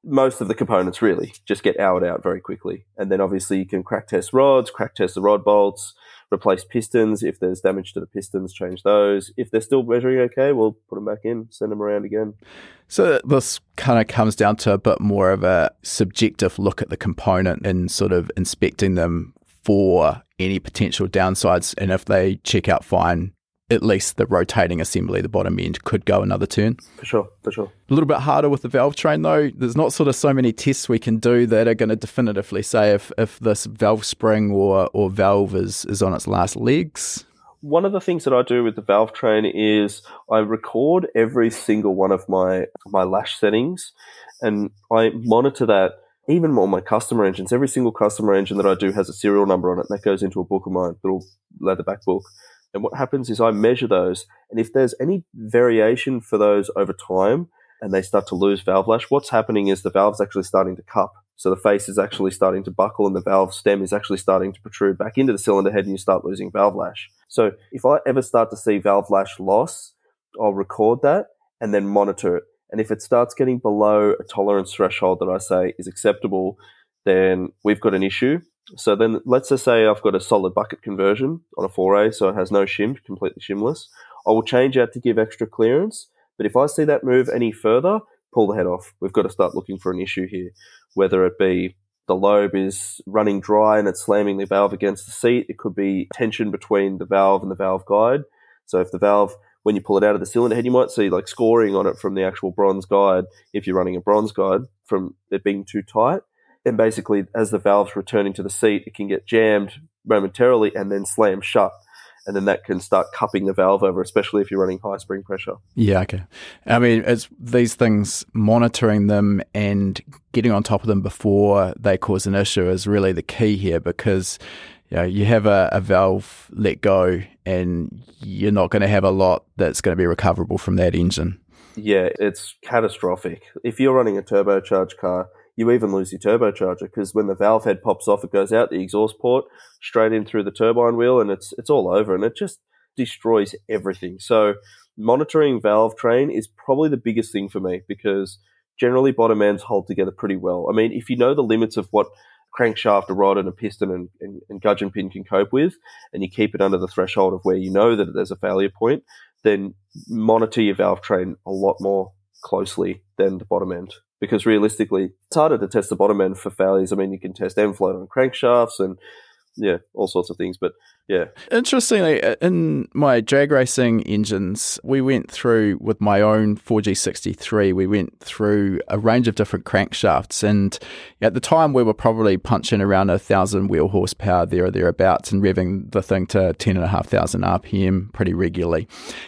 most of the components really just get hourred out very quickly. And then obviously you can crack test rods, crack test the rod bolts, replace pistons. If there's damage to the pistons, change those. If they're still measuring okay, we'll put them back in, send them around again. So this kind of comes down to a bit more of a subjective look at the component and sort of inspecting them for any potential downsides. And if they check out fine, at least the rotating assembly, the bottom end, could go another turn. For sure, for sure. A little bit harder with the valve train though. There's not sort of so many tests we can do that are going to definitively say if, if this valve spring or, or valve is, is on its last legs. One of the things that I do with the valve train is I record every single one of my, my lash settings, and I monitor that even more on my customer engines. Every single customer engine that I do has a serial number on it, and that goes into a book of mine, little leatherback book. And what happens is I measure those, and if there's any variation for those over time and they start to lose valve lash, what's happening is the valve's actually starting to cup. So the face is actually starting to buckle and the valve stem is actually starting to protrude back into the cylinder head, and you start losing valve lash. So if I ever start to see valve lash loss, I'll record that and then monitor it. And if it starts getting below a tolerance threshold that I say is acceptable, then we've got an issue. So then let's just say I've got a solid bucket conversion on a four A, so it has no shim, completely shimless. I will change out to give extra clearance, but if I see that move any further, pull the head off. We've got to start looking for an issue here, whether it be the lobe is running dry and it's slamming the valve against the seat. It could be tension between the valve and the valve guide. So if the valve, when you pull it out of the cylinder head, you might see like scoring on it from the actual bronze guide, if you're running a bronze guide, from it being too tight. And basically, as the valve's returning to the seat, it can get jammed momentarily and then slam shut. And then that can start cupping the valve over, especially if you're running high spring pressure. Yeah, okay. I mean, it's these things, monitoring them and getting on top of them before they cause an issue is really the key here, because you know, you have a, a valve let go and you're not going to have a lot that's going to be recoverable from that engine. Yeah, it's catastrophic. If you're running a turbocharged car, you even lose your turbocharger, because when the valve head pops off, it goes out the exhaust port, straight in through the turbine wheel, and it's it's all over, and it just destroys everything. So monitoring valve train is probably the biggest thing for me, because generally bottom ends hold together pretty well. I mean, if you know the limits of what crankshaft, a rod, and a piston and, and, and gudgeon pin can cope with, and you keep it under the threshold of where you know that there's a failure point, then monitor your valve train a lot more closely than the bottom end. Because realistically, it's harder to test the bottom end for failures. I mean, you can test end float on crankshafts and, yeah, all sorts of things. But, yeah. Interestingly, in my drag racing engines, we went through, with my own four G sixty-three, we went through a range of different crankshafts. And at the time, we were probably punching around one thousand wheel horsepower there or thereabouts and revving the thing to ten thousand five hundred R P M pretty regularly.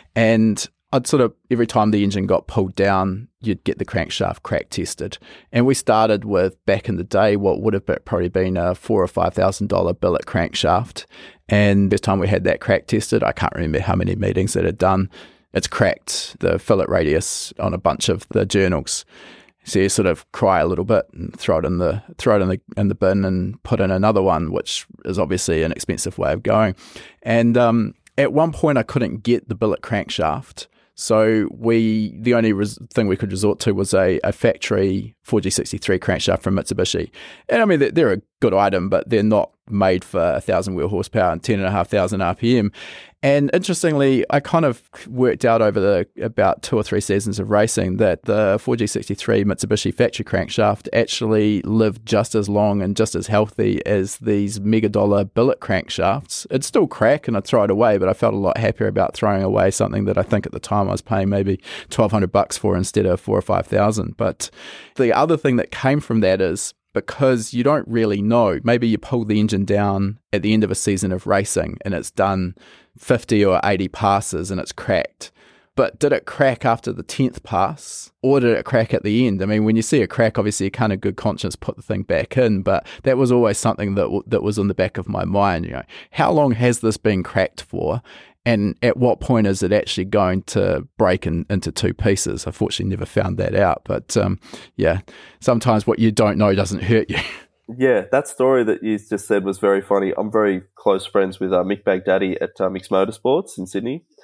And I'd sort of, every time the engine got pulled down, you'd get the crankshaft crack tested. And we started with, back in the day, what would have been, probably been a four or five thousand dollar billet crankshaft. And this time we had that crack tested, I can't remember how many meetings it had done. It's cracked the fillet radius on a bunch of the journals. So you sort of cry a little bit and throw it in the throw it in the in the bin and put in another one, which is obviously an expensive way of going. And um, at one point I couldn't get the billet crankshaft. So we, the only res- thing we could resort to was a, a factory four G sixty-three crankshaft from Mitsubishi. And I mean, they're, they're a good item, but they're not made for a thousand wheel horsepower and ten and a half thousand R P M. And interestingly, I kind of worked out over the about two or three seasons of racing that the four G sixty-three Mitsubishi factory crankshaft actually lived just as long and just as healthy as these mega dollar billet crankshafts. It'd still crack and I'd throw it away, but I felt a lot happier about throwing away something that I think at the time I was paying maybe twelve hundred bucks for instead of four or five thousand. But the other thing that came from that is, because you don't really know, maybe you pull the engine down at the end of a season of racing and it's done fifty or eighty passes and it's cracked. But did it crack after the tenth pass, or did it crack at the end? I mean, when you see a crack, obviously you can't in good conscience put the thing back in, but that was always something that w- that was in the back of my mind. You know, how long has this been cracked for? And at what point is it actually going to break in, into two pieces? I fortunately never found that out. But um, yeah, sometimes what you don't know doesn't hurt you. Yeah, that story that you just said was very funny. I'm very close friends with uh, Mick Baghdadi at uh, Mixed Motorsports in Sydney.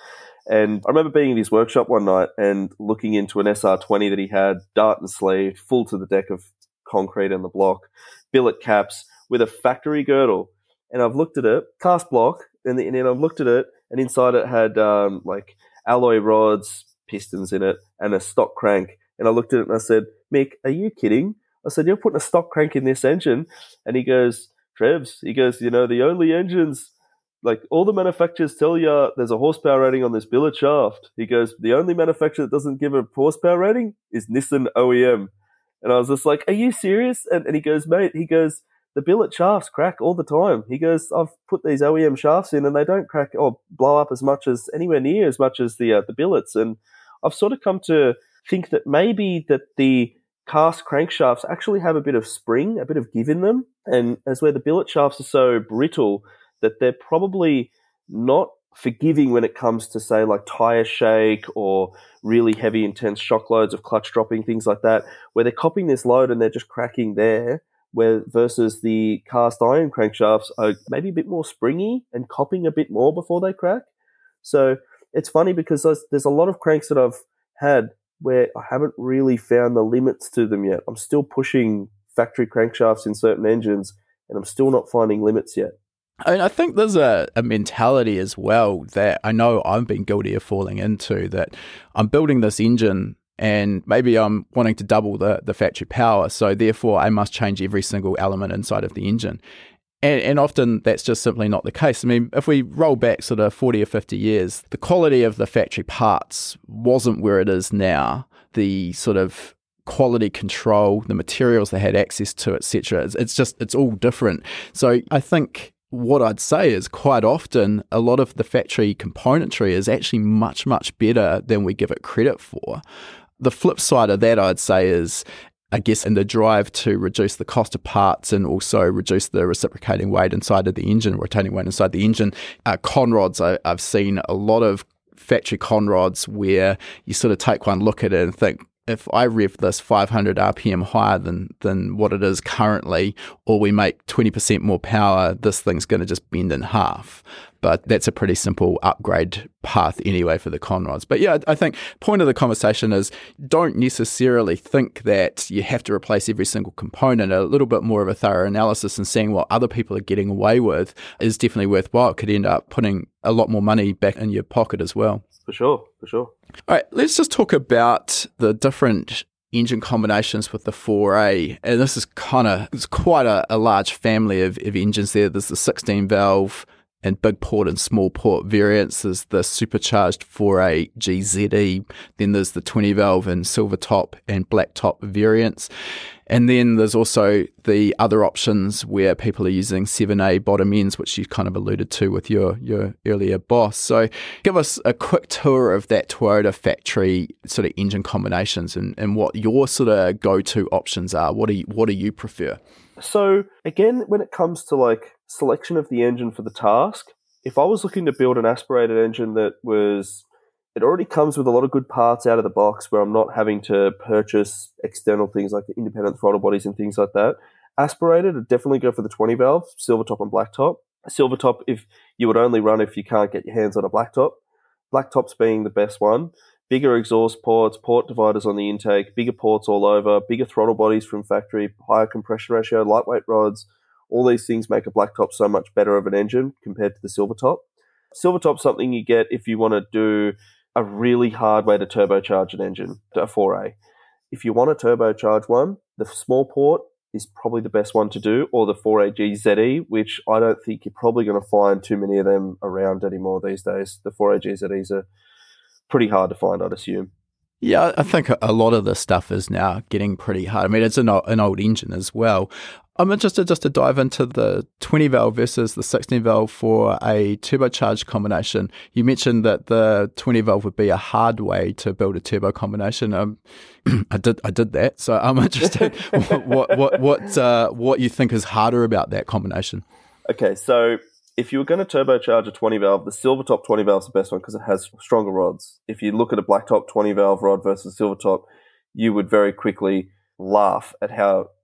And I remember being in his workshop one night and looking into an S R twenty that he had, dart and sleeve, full to the deck of concrete in the block, billet caps with a factory girdle. And I've looked at it, cast block, and then I've looked at it, and inside it had um, like alloy rods, pistons in it, and a stock crank. And I looked at it and I said, Mick, are you kidding? I said, you're putting a stock crank in this engine? And he goes, Trevs, he goes, you know, the only engines, like all the manufacturers tell you there's a horsepower rating on this billet shaft. He goes, the only manufacturer that doesn't give a horsepower rating is Nissan O E M. And I was just like, are you serious? And, and he goes, mate, he goes, the billet shafts crack all the time. He goes, I've put these O E M shafts in and they don't crack or blow up as much as, anywhere near as much as the uh, the billets. And I've sort of come to think that maybe that the cast crankshafts actually have a bit of spring, a bit of give in them, and as where the billet shafts are so brittle that they're probably not forgiving when it comes to, say, like tire shake or really heavy, intense shock loads of clutch dropping, things like that, where they're copping this load and they're just cracking there, where versus the cast iron crankshafts are maybe a bit more springy and copping a bit more before they crack. So it's funny because there's, there's a lot of cranks that I've had where I haven't really found the limits to them yet. I'm still pushing factory crankshafts in certain engines, and I'm still not finding limits yet. And I think there's a, a mentality as well that I know I've been guilty of falling into, that I'm building this engine and maybe I'm wanting to double the, the factory power, so therefore I must change every single element inside of the engine. And, and often that's just simply not the case. I mean, if we roll back sort of forty or fifty years, the quality of the factory parts wasn't where it is now. The sort of quality control, the materials they had access to, et cetera, it's, it's just, it's all different. So I think what I'd say is quite often a lot of the factory componentry is actually much, much better than we give it credit for. The flip side of that, I'd say, is I guess in the drive to reduce the cost of parts and also reduce the reciprocating weight inside of the engine, rotating weight inside the engine, uh, conrods, I, I've seen a lot of factory conrods where you sort of take one look at it and think, if I rev this five hundred R P M higher than than what it is currently, or we make twenty percent more power, this thing's going to just bend in half. But that's a pretty simple upgrade path anyway for the conrods. But yeah, I think point of the conversation is don't necessarily think that you have to replace every single component. A little bit more of a thorough analysis and seeing what other people are getting away with is definitely worthwhile. It could end up putting a lot more money back in your pocket as well. For sure, for sure. All right, let's just talk about the different engine combinations with the four A. And this is kind of, it's quite a, a large family of, of engines there. There's the sixteen valve and big port and small port variants. There's the supercharged four A G Z E. Then there's the twenty valve and silver top and black top variants. And then there's also the other options where people are using seven A bottom ends, which you kind of alluded to with your, your earlier boss. So give us a quick tour of that Toyota factory sort of engine combinations and, and what your sort of go-to options are. What do you, what do you prefer? So again, when it comes to like selection of the engine for the task, if I was looking to build an aspirated engine that was, it already comes with a lot of good parts out of the box where I'm not having to purchase external things like the independent throttle bodies and things like that. Aspirated, I'd definitely go for the twenty valve, silver top and black top. Silver top, if you would only run if you can't get your hands on a black top. Black top's being the best one. Bigger exhaust ports, port dividers on the intake, bigger ports all over, bigger throttle bodies from factory, higher compression ratio, lightweight rods. All these things make a black top so much better of an engine compared to the silver top. Silver top's something you get if you want to do a really hard way to turbocharge an engine, a four A. If you want to turbocharge one, the small port is probably the best one to do, or the four A G Z E, which I don't think you're probably going to find too many of them around anymore these days. The four A G Z Es are pretty hard to find, I'd assume. Yeah, I think a lot of this stuff is now getting pretty hard. I mean, it's an old, an old engine as well. I'm interested just to dive into the twenty valve versus the sixteen valve for a turbocharged combination. You mentioned that the twenty valve would be a hard way to build a turbo combination. Um, I did I did that, so I'm interested what what what what, uh, what you think is harder about that combination. Okay, so if you were going to turbocharge a twenty valve, the silver top twenty valve is the best one because it has stronger rods. If you look at a black top twenty valve rod versus silver top, you would very quickly laugh at how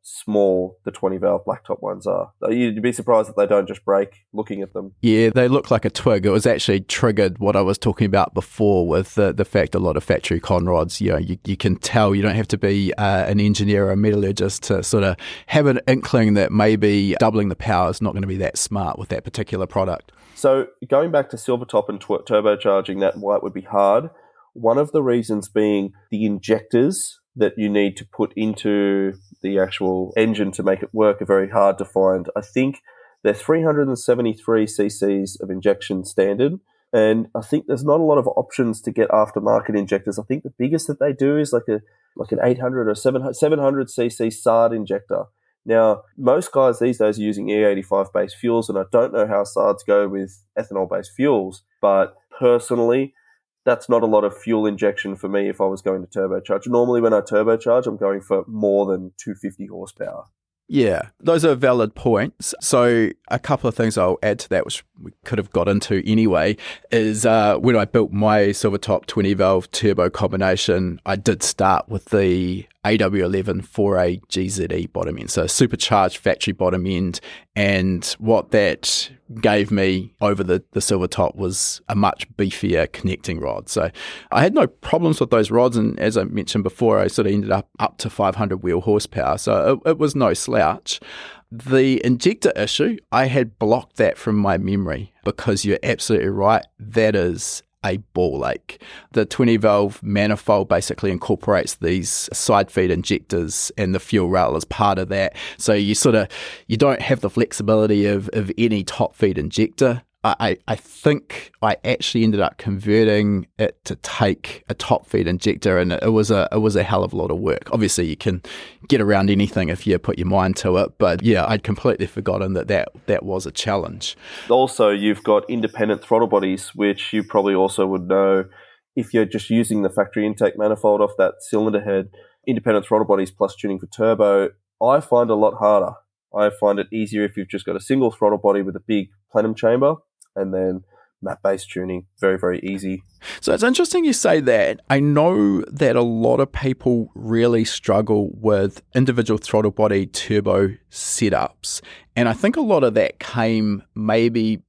small the twenty valve blacktop ones are. You'd be surprised that they don't just break looking at them. Yeah, they look like a twig. It was actually triggered what I was talking about before with the, the fact a lot of factory conrods, you know, you, you can tell you don't have to be uh, an engineer or a metallurgist to sort of have an inkling that maybe doubling the power is not going to be that smart with that particular product. So going back to Silvertop and tw- turbocharging that, why it would be hard, one of the reasons being the injectors that you need to put into the actual engine to make it work are very hard to find. I think they're three hundred seventy-three cc's of injection standard, and I think there's not a lot of options to get aftermarket injectors. I think the biggest that they do is like a like an eight hundred or seven hundred cc S A R D injector. Now, most guys these days are using E eighty-five based fuels, and I don't know how S A R Ds go with ethanol based fuels, but personally, that's not a lot of fuel injection for me if I was going to turbocharge. Normally when I turbocharge, I'm going for more than two hundred fifty horsepower. Yeah, those are valid points. So a couple of things I'll add to that, which we could have got into anyway, is uh, when I built my Silvertop twenty valve turbo combination, I did start with the A W eleven four A G Z E bottom end, so supercharged factory bottom end. And what that gave me over the, the Silvertop was a much beefier connecting rod. So I had no problems with those rods, and as I mentioned before, I sort of ended up up to five hundred wheel horsepower, so it, it was no slouch. The injector issue, I had blocked that from my memory because you're absolutely right, that is a ball ache. The twenty valve manifold basically incorporates these side feed injectors and the fuel rail as part of that. So you sort of, you don't have the flexibility of, of any top feed injector. I, I think I actually ended up converting it to take a top feed injector, and it was a it was a hell of a lot of work. Obviously, you can get around anything if you put your mind to it, but yeah, I'd completely forgotten that that, that was a challenge. Also, you've got independent throttle bodies, which you probably also would know if you're just using the factory intake manifold off that cylinder head. Independent throttle bodies plus tuning for turbo, I find a lot harder. I find it easier if you've just got a single throttle body with a big plenum chamber, and then map-based tuning, very, very easy. So it's interesting you say that. I know that a lot of people really struggle with individual throttle body turbo setups, and I think a lot of that came maybe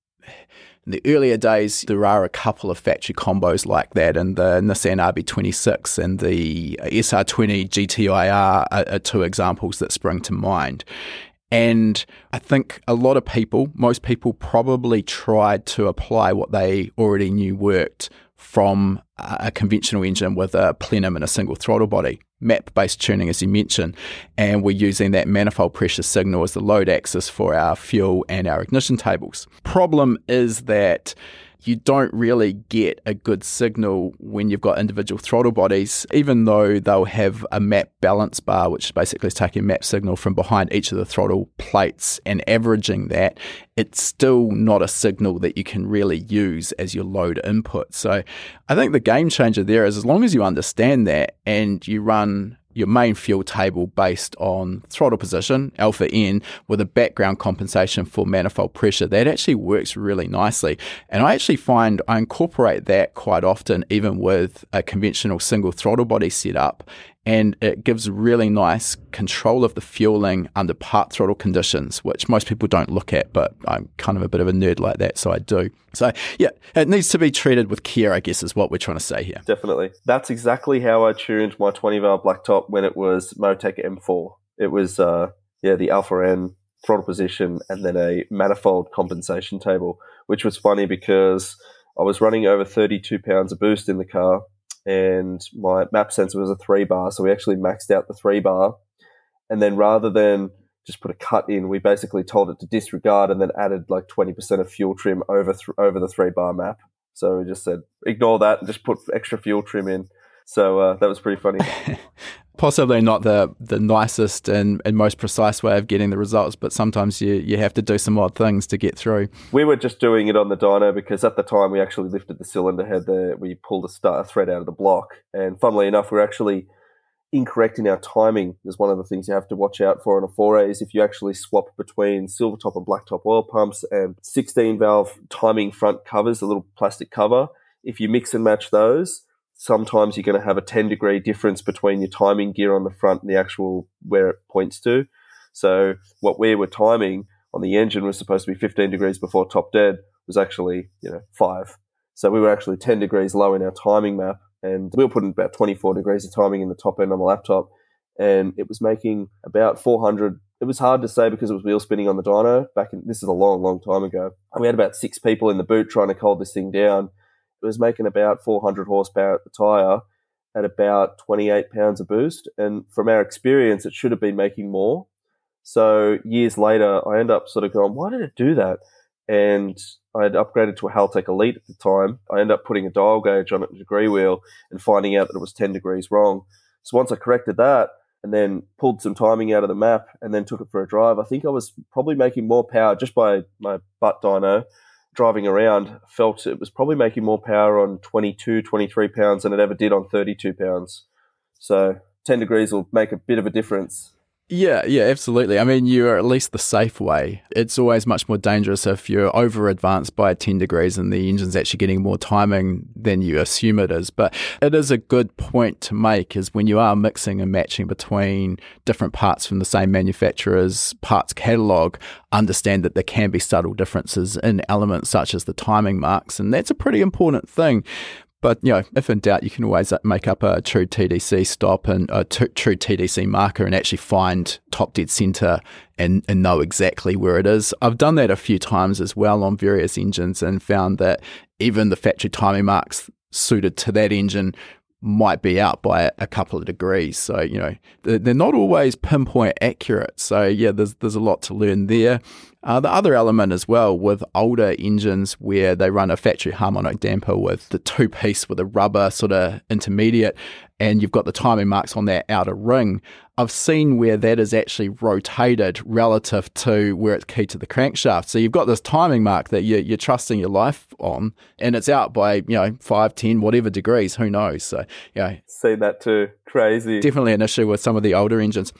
in the earlier days. There are a couple of factory combos like that, and the Nissan R B twenty-six and the S R twenty G T I R are, are two examples that spring to mind. And I think a lot of people, most people probably tried to apply what they already knew worked from a conventional engine with a plenum and a single throttle body, map-based tuning as you mentioned, and we're using that manifold pressure signal as the load axis for our fuel and our ignition tables. Problem is that you don't really get a good signal when you've got individual throttle bodies, even though they'll have a map balance bar, which basically is taking map signal from behind each of the throttle plates and averaging that. It's still not a signal that you can really use as your load input. So I think the game changer there is, as long as you understand that and you run your main fuel table based on throttle position, alpha N, with a background compensation for manifold pressure, that actually works really nicely. And I actually find I incorporate that quite often, even with a conventional single throttle body setup, and it gives really nice control of the fueling under part throttle conditions, which most people don't look at, but I'm kind of a bit of a nerd like that, so I do. So yeah, it needs to be treated with care, I guess, is what we're trying to say here. Definitely. That's exactly how I tuned my twenty valve blacktop when it was Motec M four. It was, uh, yeah, the alpha N throttle position and then a manifold compensation table, which was funny because I was running over thirty-two pounds of boost in the car, and my map sensor was a three bar, so we actually maxed out the three bar. And then rather than just put a cut in, we basically told it to disregard and then added like twenty percent of fuel trim over th- over the three bar map. So we just said, ignore that and just put extra fuel trim in. So uh, that was pretty funny. Possibly not the, the nicest and, and most precise way of getting the results, but sometimes you, you have to do some odd things to get through. We were just doing it on the dyno because at the time we actually lifted the cylinder head there. We pulled a star thread out of the block. And funnily enough, we're actually incorrect in our timing. Is one of the things you have to watch out for on a four A is if you actually swap between Silvertop and Blacktop oil pumps and sixteen valve timing front covers, the little plastic cover. If you mix and match those, sometimes you're going to have a ten degree difference between your timing gear on the front and the actual where it points to. So what we were timing on the engine was supposed to be fifteen degrees before top dead, was actually, you know, five. So we were actually ten degrees low in our timing map, and we were putting about twenty-four degrees of timing in the top end on the laptop, and it was making about four hundred. It was hard to say because it was wheel spinning on the dyno back in, this is a long, long time ago. And we had about six people in the boot trying to hold this thing down. It was making about four hundred horsepower at the tyre at about twenty-eight pounds of boost. And from our experience, it should have been making more. So years later, I end up sort of going, why did it do that? And I had upgraded to a Haltech Elite at the time. I ended up putting a dial gauge on it, a degree wheel, and finding out that it was ten degrees wrong. So once I corrected that and then pulled some timing out of the map and then took it for a drive, I think I was probably making more power just by my butt dyno driving around. Felt it was probably making more power on twenty-two, twenty-three pounds than it ever did on thirty-two pounds. So ten degrees will make a bit of a difference. Yeah, yeah, absolutely. I mean, you're at least the safe way. It's always much more dangerous if you're over advanced by ten degrees and the engine's actually getting more timing than you assume it is. But it is a good point to make, is when you are mixing and matching between different parts from the same manufacturer's parts catalogue, understand that there can be subtle differences in elements such as the timing marks, and that's a pretty important thing. But, you know, if in doubt, you can always make up a true T D C stop and a t- true T D C marker and actually find top dead center and, and know exactly where it is. I've done that a few times as well on various engines and found that even the factory timing marks suited to that engine might be out by a couple of degrees. So, you know, they're not always pinpoint accurate. So, yeah, there's there's a lot to learn there. Uh, the other element as well with older engines where they run a factory harmonic damper with the two-piece with a rubber sort of intermediate, and you've got the timing marks on that outer ring, I've seen where that is actually rotated relative to where it's keyed to the crankshaft. So you've got this timing mark that you're, you're trusting your life on, and it's out by, you know, five, ten, whatever degrees, who knows. So, you know, seen that too. Crazy. Definitely an issue with some of the older engines.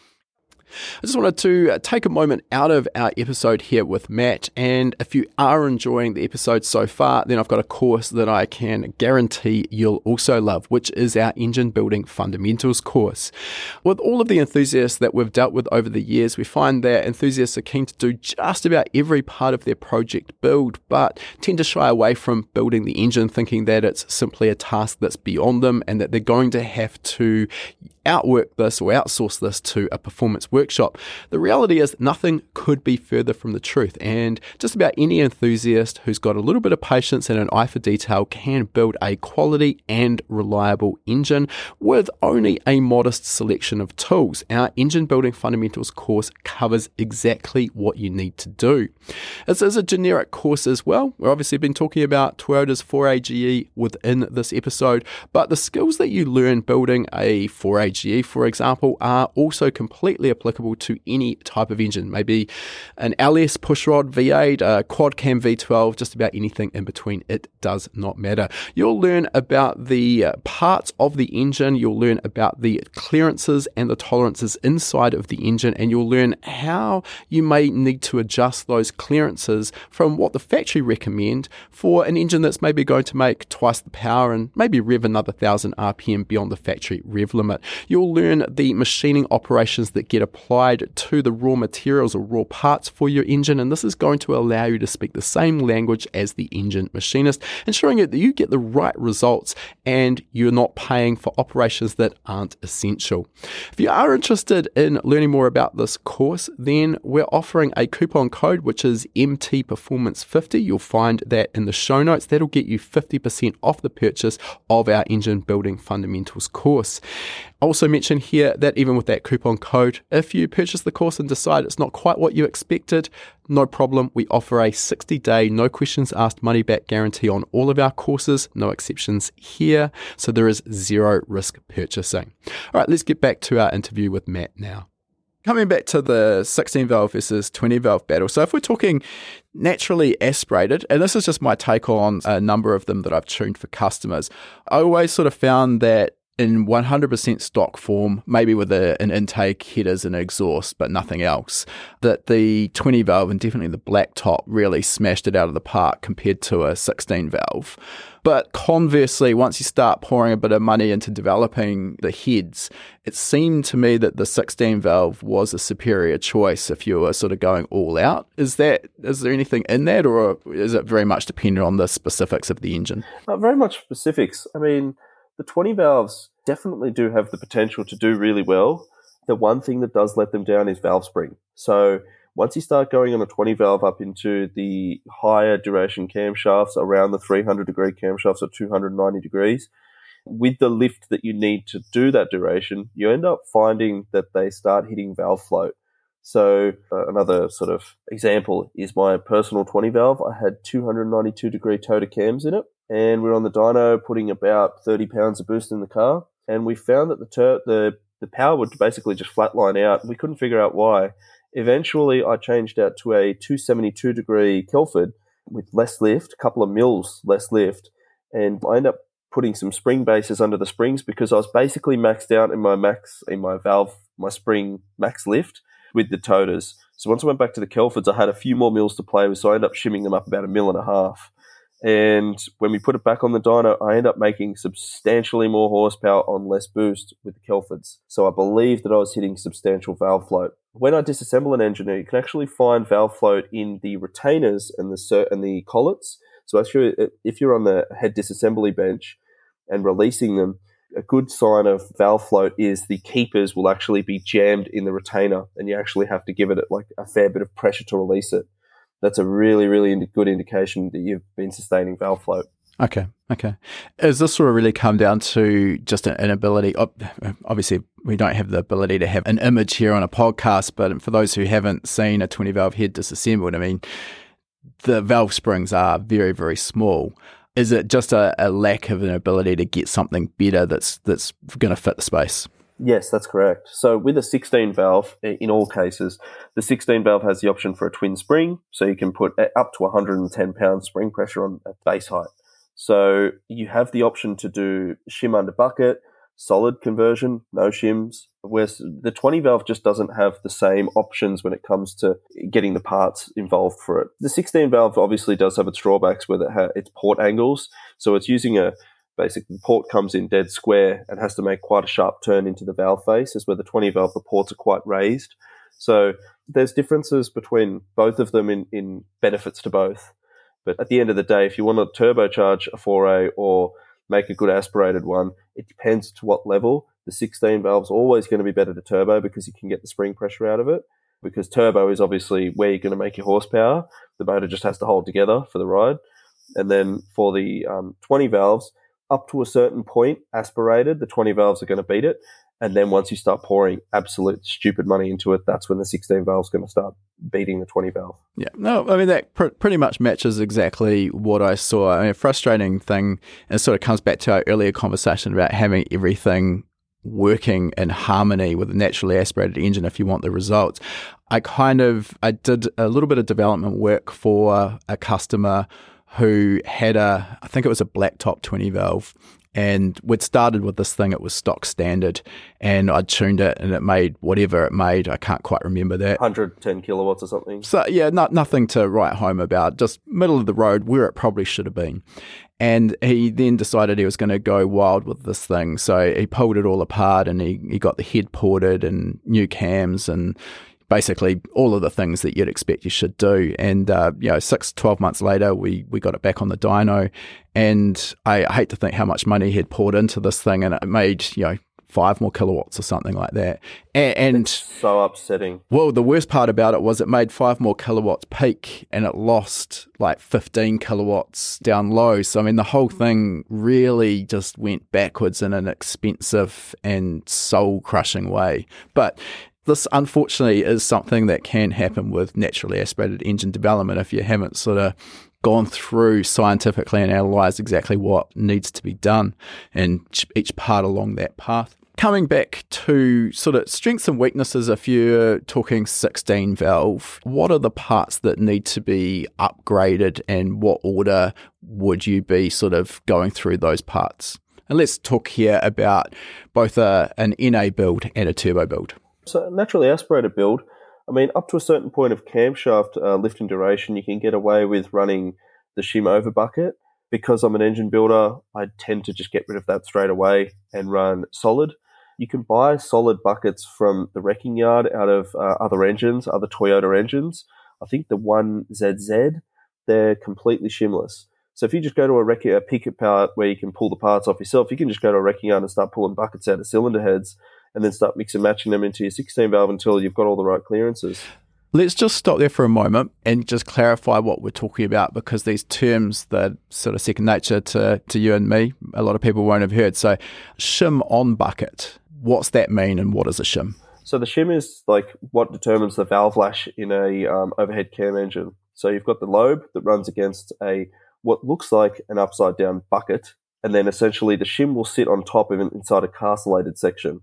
I just wanted to take a moment out of our episode here with Matt, and if you are enjoying the episode so far, then I've got a course that I can guarantee you'll also love, which is our Engine Building Fundamentals course. With all of the enthusiasts that we've dealt with over the years, we find that enthusiasts are keen to do just about every part of their project build, but tend to shy away from building the engine, thinking that it's simply a task that's beyond them and that they're going to have to outwork this or outsource this to a performance workshop. The reality is nothing could be further from the truth, and just about any enthusiast who's got a little bit of patience and an eye for detail can build a quality and reliable engine with only a modest selection of tools. Our Engine Building Fundamentals course covers exactly what you need to do. This is a generic course as well. We've obviously been talking about Toyota's four A G E within this episode, but the skills that you learn building a four A G E, for example, are also completely applicable to any type of engine. Maybe an L S pushrod V eight, a quad cam V twelve, just about anything in between. It does not matter. You'll learn about the parts of the engine, you'll learn about the clearances and the tolerances inside of the engine, and you'll learn how you may need to adjust those clearances from what the factory recommend for an engine that's maybe going to make twice the power and maybe rev another one thousand R P M beyond the factory rev limit. You'll learn the machining operations that get applied to the raw materials or raw parts for your engine, and this is going to allow you to speak the same language as the engine machinist, ensuring that you get the right results and you're not paying for operations that aren't essential. If you are interested in learning more about this course, then we're offering a coupon code which is M T Performance fifty. You'll find that in the show notes. That'll get you fifty percent off the purchase of our Engine Building Fundamentals course. Also mention here that even with that coupon code, if you purchase the course and decide it's not quite what you expected, no problem. We offer a sixty day, no questions asked money back guarantee on all of our courses, no exceptions here. So there is zero risk purchasing. All right, let's get back to our interview with Matt now. Coming back to the sixteen valve versus twenty valve battle. So if we're talking naturally aspirated, and this is just my take on a number of them that I've tuned for customers, I always sort of found that in one hundred percent stock form, maybe with a, an intake, headers and exhaust, but nothing else, that the twenty valve and definitely the black top really smashed it out of the park compared to a sixteen valve. But conversely, once you start pouring a bit of money into developing the heads, it seemed to me that the sixteen valve was a superior choice if you were sort of going all out. Is that is there anything in that, or is it very much dependent on the specifics of the engine? Uh, very much specifics. I mean, the twenty valves definitely do have the potential to do really well. The one thing that does let them down is valve spring. So once you start going on a twenty valve up into the higher duration camshafts, around the three hundred degree camshafts or two hundred ninety degrees, with the lift that you need to do that duration, you end up finding that they start hitting valve float. So uh, another sort of example is my personal twenty valve. I had two hundred ninety-two degree toe to cams in it, and we we're on the dyno putting about thirty pounds of boost in the car, and we found that the ter- the the power would basically just flatline out. We couldn't figure out why. Eventually, I changed out to a two hundred seventy-two degree Kelford with less lift, a couple of mils less lift, and I ended up putting some spring bases under the springs because I was basically maxed out in my max in my valve, my spring max lift with the toters. So once I went back to the Kelfords, I had a few more mils to play with, so I ended up shimming them up about a mil and a half. And when we put it back on the dyno, I ended up making substantially more horsepower on less boost with the Kelfords. So I believe that I was hitting substantial valve float. When I disassemble an engine, you can actually find valve float in the retainers and the and the collets. So actually, if you're on the head disassembly bench and releasing them, a good sign of valve float is the keepers will actually be jammed in the retainer, and you actually have to give it like a fair bit of pressure to release it. That's a really, really good indication that you've been sustaining valve float. Okay, okay. Is this sort of really come down to just an inability? Obviously, we don't have the ability to have an image here on a podcast, but for those who haven't seen a twenty valve head disassembled, I mean, the valve springs are very, very small. Is it just a, a lack of an ability to get something better that's that's going to fit the space? Yes, that's correct. So with a sixteen valve, in all cases, the sixteen valve has the option for a twin spring, so you can put up to one hundred ten pounds spring pressure on at base height. So you have the option to do shim under bucket, solid conversion, no shims, whereas the twenty valve just doesn't have the same options when it comes to getting the parts involved for it. The sixteen valve obviously does have its drawbacks with it ha- its port angles, so it's using a Basically, the port comes in dead square and has to make quite a sharp turn into the valve face, as where the twenty valve, the ports are quite raised. So there's differences between both of them in, in benefits to both. But at the end of the day, if you want to turbocharge a four A or make a good aspirated one, it depends to what level. The sixteen valve's always going to be better to turbo because you can get the spring pressure out of it. Because turbo is obviously where you're going to make your horsepower. The motor just has to hold together for the ride. And then for the um, twenty valves, up to a certain point, aspirated, the twenty valves are going to beat it. And then once you start pouring absolute stupid money into it, that's when the sixteen valve is going to start beating the twenty valve. Yeah, no, I mean, that pr- pretty much matches exactly what I saw. I mean, a frustrating thing, and it sort of comes back to our earlier conversation about having everything working in harmony with a naturally aspirated engine if you want the results. I kind of, I did a little bit of development work for a customer who had a, I think it was a blacktop twenty valve, and we'd started with this thing, it was stock standard, and I tuned it and it made whatever it made, I can't quite remember that. one hundred ten kilowatts or something. So yeah, not, nothing to write home about, just middle of the road where it probably should have been. And he then decided he was going to go wild with this thing, so he pulled it all apart and he, he got the head ported and new cams and basically all of the things that you'd expect you should do. And, uh, you know, six, twelve months later, we, we got it back on the dyno. And I, I hate to think how much money he'd poured into this thing, and it made, you know, five more kilowatts or something like that. And, and it's so upsetting. Well, the worst part about it was it made five more kilowatts peak and it lost like fifteen kilowatts down low. So, I mean, the whole thing really just went backwards in an expensive and soul-crushing way. But this, unfortunately, is something that can happen with naturally aspirated engine development if you haven't sort of gone through scientifically and analysed exactly what needs to be done and each part along that path. Coming back to sort of strengths and weaknesses, if you're talking sixteen valve, what are the parts that need to be upgraded and what order would you be sort of going through those parts? And let's talk here about both a, an N A build and a turbo build. So naturally aspirated build, I mean, up to a certain point of camshaft uh, lift and duration, you can get away with running the shim over bucket. Because I'm an engine builder, I tend to just get rid of that straight away and run solid. You can buy solid buckets from the wrecking yard out of uh, other engines, other Toyota engines. I think the one Z Z, they're completely shimless. So if you just go to a, wreck- a picket part where you can pull the parts off yourself, you can just go to a wrecking yard and start pulling buckets out of cylinder heads and then start mix and matching them into your sixteen valve until you've got all the right clearances. Let's just stop there for a moment and just clarify what we're talking about, because these terms that sort of second nature to, to you and me, a lot of people won't have heard. So shim on bucket, what's that mean and what is a shim? So the shim is like what determines the valve lash in a um, overhead cam engine. So you've got the lobe that runs against a what looks like an upside down bucket, and then essentially the shim will sit on top of it inside a castellated section.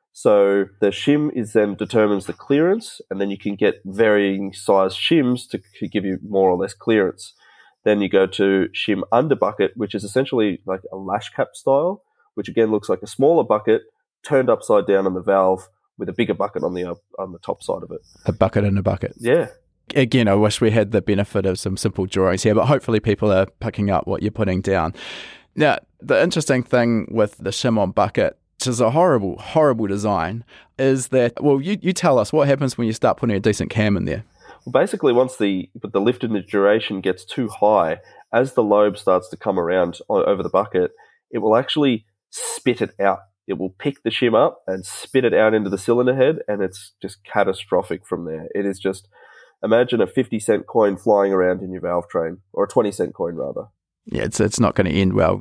So the shim is then determines the clearance, and then you can get varying size shims to, to give you more or less clearance. Then you go to shim under bucket, which is essentially like a lash cap style, which again looks like a smaller bucket turned upside down on the valve with a bigger bucket on the uh, on the top side of it. A bucket in a bucket. Yeah. Again, I wish we had the benefit of some simple drawings here, but hopefully people are picking up what you're putting down. Now, the interesting thing with the shim on bucket, which is a horrible, horrible design, is that, well, you, you tell us what happens when you start putting a decent cam in there. Well, basically, once the the lift and the duration gets too high, as the lobe starts to come around over the bucket, it will actually spit it out. It will pick the shim up and spit it out into the cylinder head, and it's just catastrophic from there. It is just, imagine a fifty cent coin flying around in your valve train, or a twenty cent coin rather. Yeah, it's it's not going to end well.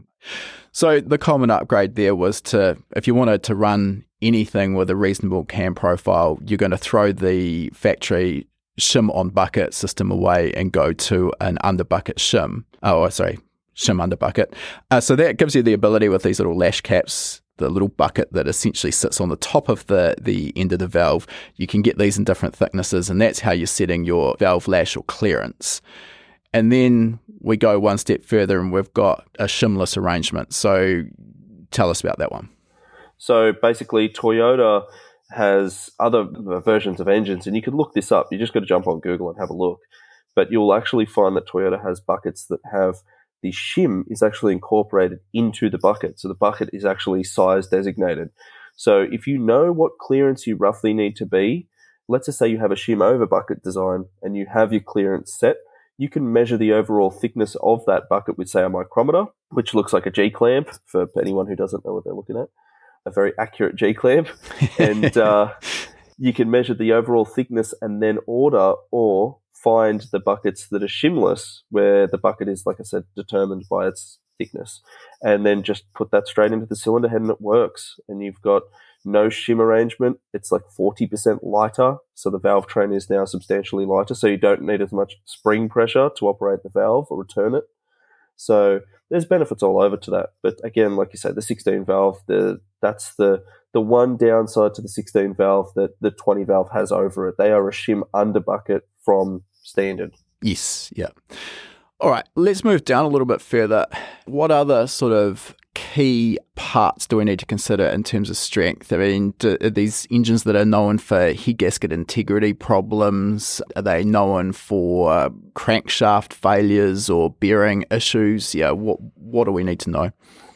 So the common upgrade there was to, if you wanted to run anything with a reasonable cam profile, you're going to throw the factory shim on bucket system away and go to an under bucket shim. Oh, sorry, shim under bucket. Uh, so that gives you the ability with these little lash caps, the little bucket that essentially sits on the top of the, the end of the valve. You can get these in different thicknesses, and that's how you're setting your valve lash or clearance. And then we go one step further and we've got a shimless arrangement. So tell us about that one. So basically Toyota has other versions of engines, and you can look this up. You just got to jump on Google and have a look. But you'll actually find that Toyota has buckets that have the shim is actually incorporated into the bucket. So the bucket is actually size designated. So if you know what clearance you roughly need to be, let's just say you have a shim over bucket design and you have your clearance set, you can measure the overall thickness of that bucket with, say, a micrometer, which looks like a G-clamp for anyone who doesn't know what they're looking at, a very accurate G-clamp. And uh, you can measure the overall thickness and then order or find the buckets that are shimless, where the bucket is, like I said, determined by its thickness, and then just put that straight into the cylinder head and it works. And you've got no shim arrangement. It's like forty percent lighter, so the valve train is now substantially lighter, so you don't need as much spring pressure to operate the valve or return it. So there's benefits all over to that. But again, like you said, the sixteen valve, the that's the the one downside to the sixteen valve that the twenty valve has over it. They are a shim under bucket from standard. Yes, yeah. All right, let's move down a little bit further. What other sort of key parts do we need to consider in terms of strength? I mean, do, are these engines that are known for head gasket integrity problems, are they known for crankshaft failures or bearing issues? Yeah, what what do we need to know?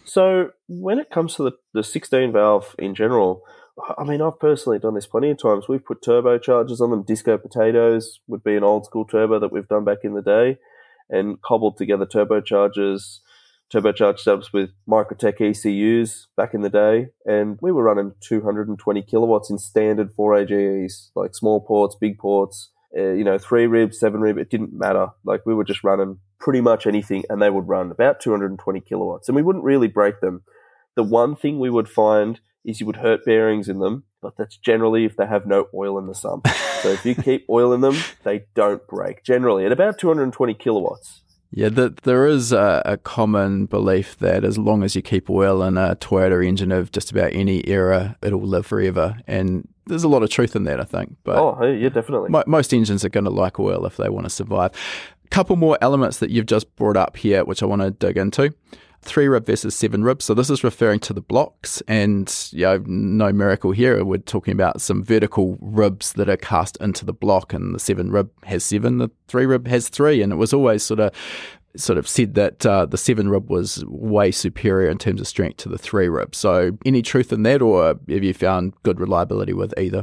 So when it comes to the, the sixteen valve in general, I mean, I've personally done this plenty of times. We've put turbochargers on them. Disco Potatoes would be an old school turbo that we've done back in the day, and cobbled together turbochargers, turbocharged subs with Microtech E C Us back in the day. And we were running two hundred twenty kilowatts in standard four A G Es, like small ports, big ports, uh, you know, three rib, seven rib. It didn't matter. Like we were just running pretty much anything, and they would run about two hundred twenty kilowatts, and we wouldn't really break them. The one thing we would find is you would hurt bearings in them, but that's generally if they have no oil in the sump. So if you keep oil in them, they don't break, generally, at about two hundred twenty kilowatts. Yeah, the, there is a, a common belief that as long as you keep oil in a Toyota engine of just about any era, it'll live forever. And there's a lot of truth in that, I think. But oh, yeah, definitely. Mo- most engines are going to like oil if they want to survive. A couple more elements that you've just brought up here, which I want to dig into. Three rib versus seven rib. So this is referring to the blocks, and you know, no miracle here. We're talking about some vertical ribs that are cast into the block, and the seven rib has seven, the three rib has three, and it was always sort of sort of said that uh, the seven rib was way superior in terms of strength to the three rib. So any truth in that, or have you found good reliability with either?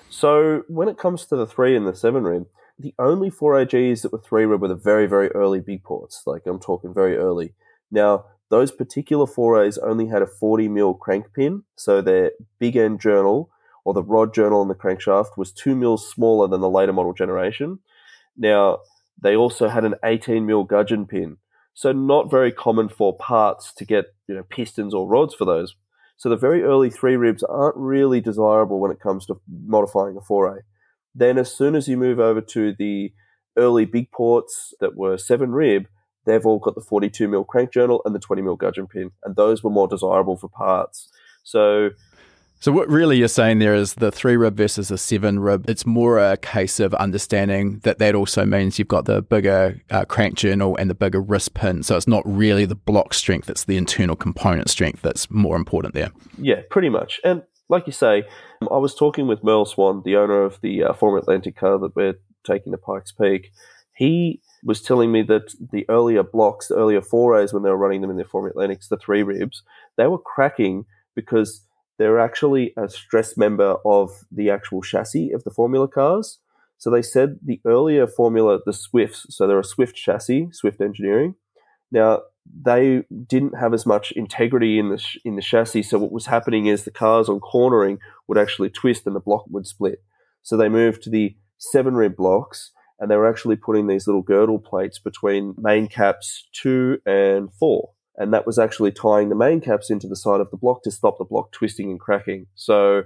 So when it comes to the three and the seven rib, the only four A Gs that were three rib were the very, very early big ports. Like I'm talking very early. Now, those particular four A's only had a forty mil crank pin. So their big end journal, or the rod journal on the crankshaft, was two mils smaller than the later model generation. Now, they also had an eighteen mil gudgeon pin. So not very common for parts to get, you know, pistons or rods for those. So the very early three ribs aren't really desirable when it comes to modifying a four A. Then as soon as you move over to the early big ports that were seven rib, they've all got the forty-two mil crank journal and the twenty mil gudgeon pin, and those were more desirable for parts. So So what really you're saying there is the three rib versus the seven rib, it's more a case of understanding that that also means you've got the bigger uh, crank journal and the bigger wrist pin. So it's not really the block strength, it's the internal component strength that's more important there. Yeah, pretty much. And like you say, I was talking with Merle Swan, the owner of the uh, Formula Atlantic car that we're taking to Pikes Peak. He was telling me that the earlier blocks, the earlier four A's when they were running them in their Formula Atlantics, the three ribs, they were cracking because they're actually a stress member of the actual chassis of the Formula cars. So they said the earlier Formula, the Swifts, so they're a Swift chassis, Swift engineering. Now, they didn't have as much integrity in the sh- in the chassis, so what was happening is the cars on cornering would actually twist and the block would split. So they moved to the seven rib blocks, and they were actually putting these little girdle plates between main caps two and four. And that was actually tying the main caps into the side of the block to stop the block twisting and cracking. So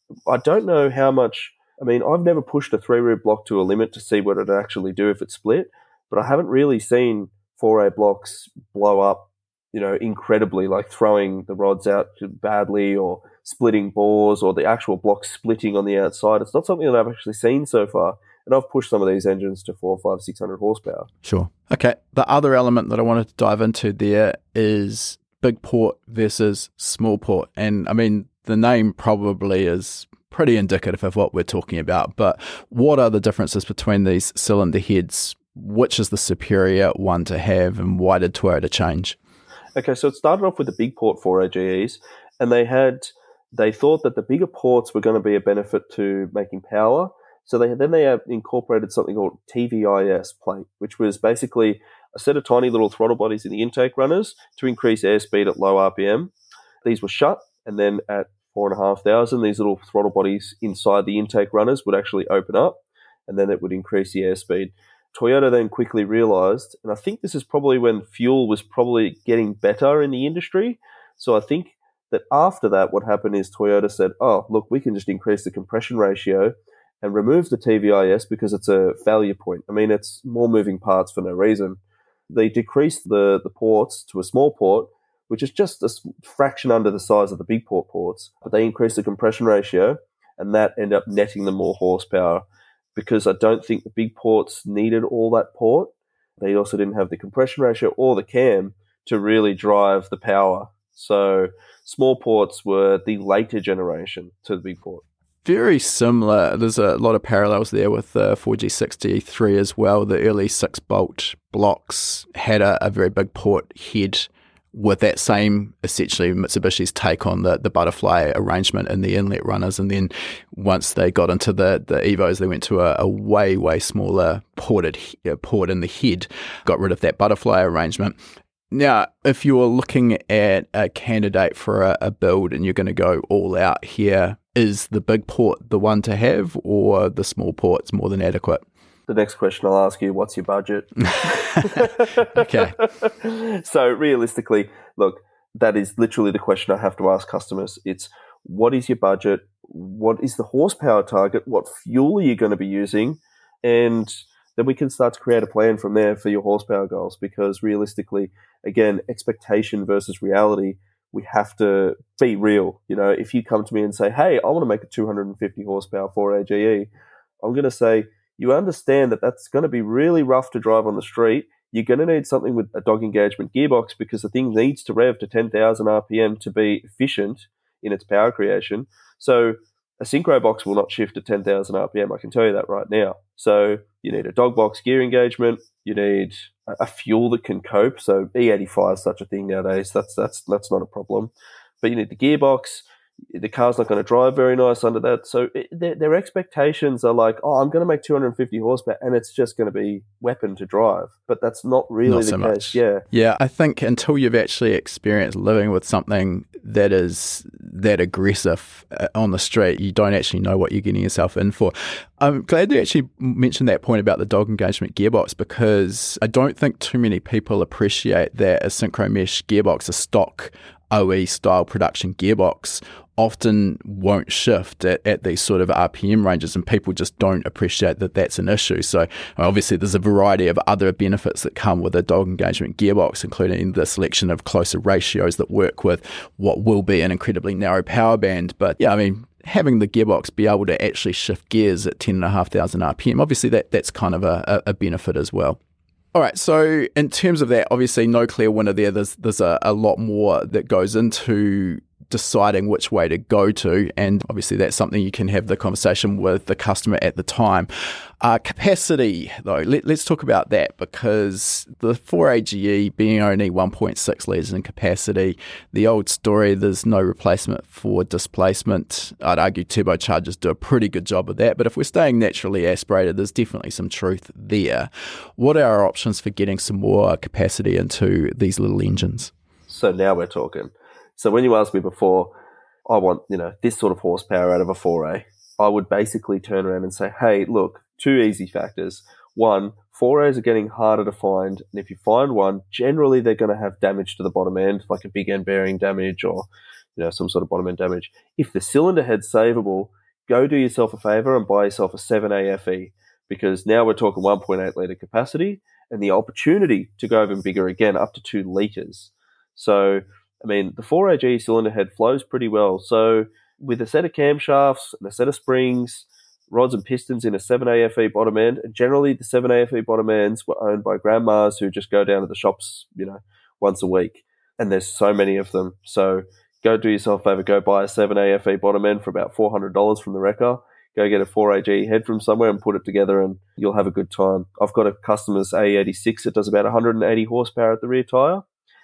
I don't know how much, I mean, I've never pushed a three rib block to a limit to see what it'd actually do if it split, but I haven't really seen four A blocks blow up, you know, incredibly, like throwing the rods out badly or splitting bores or the actual block splitting on the outside. It's not something that I've actually seen so far. And I've pushed some of these engines to four, five, six hundred horsepower. Sure. Okay. The other element that I wanted to dive into there is big port versus small port. And I mean, the name probably is pretty indicative of what we're talking about, but what are the differences between these cylinder heads? Which is the superior one to have, and why did Toyota change? Okay, so it started off with the big port four A G Es, and they had they thought that the bigger ports were going to be a benefit to making power. So they then they incorporated something called T V I S plate, which was basically a set of tiny little throttle bodies in the intake runners to increase airspeed at low R P M. These were shut, and then at four and a half thousand, these little throttle bodies inside the intake runners would actually open up, and then it would increase the airspeed. Toyota then quickly realized, and I think this is probably when fuel was probably getting better in the industry. So I think that after that, what happened is Toyota said, oh, look, we can just increase the compression ratio and remove the T V I S because it's a failure point. I mean, it's more moving parts for no reason. They decreased the, the ports to a small port, which is just a fraction under the size of the big port ports, but they increased the compression ratio, and that ended up netting them more horsepower, because I don't think the big ports needed all that port. They also didn't have the compression ratio or the cam to really drive the power. So small ports were the later generation to the big port. Very similar. There's a lot of parallels there with the four G sixty-three as well. The early six-bolt blocks had a, a very big port head with that same, essentially, Mitsubishi's take on the, the butterfly arrangement in the inlet runners. And then once they got into the, the Evos, they went to a, a way, way smaller ported uh, port in the head, got rid of that butterfly arrangement. Now, if you're looking at a candidate for a, a build and you're going to go all out here, is the big port the one to have, or the small port's more than adequate? The next question I'll ask you, what's your budget? Okay. So realistically, look, that is literally the question I have to ask customers. It's, what is your budget? What is the horsepower target? What fuel are you going to be using? And then we can start to create a plan from there for your horsepower goals, because realistically, again, expectation versus reality, we have to be real. You know, if you come to me and say, hey, I want to make a two hundred fifty horsepower four A G E, I'm going to say, you understand that that's going to be really rough to drive on the street. You're going to need something with a dog engagement gearbox, because the thing needs to rev to ten thousand R P M to be efficient in its power creation. So a synchro box will not shift to ten thousand R P M. I can tell you that right now. So you need a dog box gear engagement. You need a fuel that can cope. So E eighty-five is such a thing nowadays. That's that's that's not a problem. But you need the gearbox. The car's not going to drive very nice under that. So it, their, their expectations are like, oh, I'm going to make two hundred fifty horsepower and it's just going to be weapon to drive. But that's not really not the so case. Much. Yeah. Yeah, I think until you've actually experienced living with something that is that aggressive on the street, you don't actually know what you're getting yourself in for. I'm glad you actually mentioned that point about the dog engagement gearbox, because I don't think too many people appreciate that a Synchro Mesh gearbox, a stock O E style production gearbox, often won't shift at, at these sort of R P M ranges, and people just don't appreciate that that's an issue. So obviously there's a variety of other benefits that come with a dog engagement gearbox, including the selection of closer ratios that work with what will be an incredibly narrow power band. But yeah, I mean, having the gearbox be able to actually shift gears at ten thousand five hundred R P M, obviously that that's kind of a, a benefit as well. All right, so in terms of that, obviously no clear winner there. There's there's a, a lot more that goes into deciding which way to go to, and obviously that's something you can have the conversation with the customer at the time. Uh, capacity, though, let, let's talk about that, because the four A G E being only one point six litres in capacity, the old story, there's no replacement for displacement. I'd argue turbochargers do a pretty good job of that, but if we're staying naturally aspirated, there's definitely some truth there. What are our options for getting some more capacity into these little engines? So now we're talking. So when you asked me before, I want, you know, this sort of horsepower out of a four A, I would basically turn around and say, hey, look, two easy factors. One, four A's are getting harder to find. And if you find one, generally they're going to have damage to the bottom end, like a big end bearing damage or, you know, some sort of bottom end damage. If the cylinder head's savable, go do yourself a favor and buy yourself a seven A F E, because now we're talking one point eight litre capacity and the opportunity to go even bigger again, up to two litres. So, I mean, the four A G E cylinder head flows pretty well. So with a set of camshafts and a set of springs, rods and pistons in a seven A F E bottom end, and generally the seven A F E bottom ends were owned by grandmas who just go down to the shops, you know, once a week. And there's so many of them. So go do yourself a favor, go buy a seven A F E bottom end for about four hundred dollars from the wrecker. Go get a four A G E head from somewhere and put it together and you'll have a good time. I've got a customer's A E eighty-six that does about one hundred eighty horsepower at the rear tyre,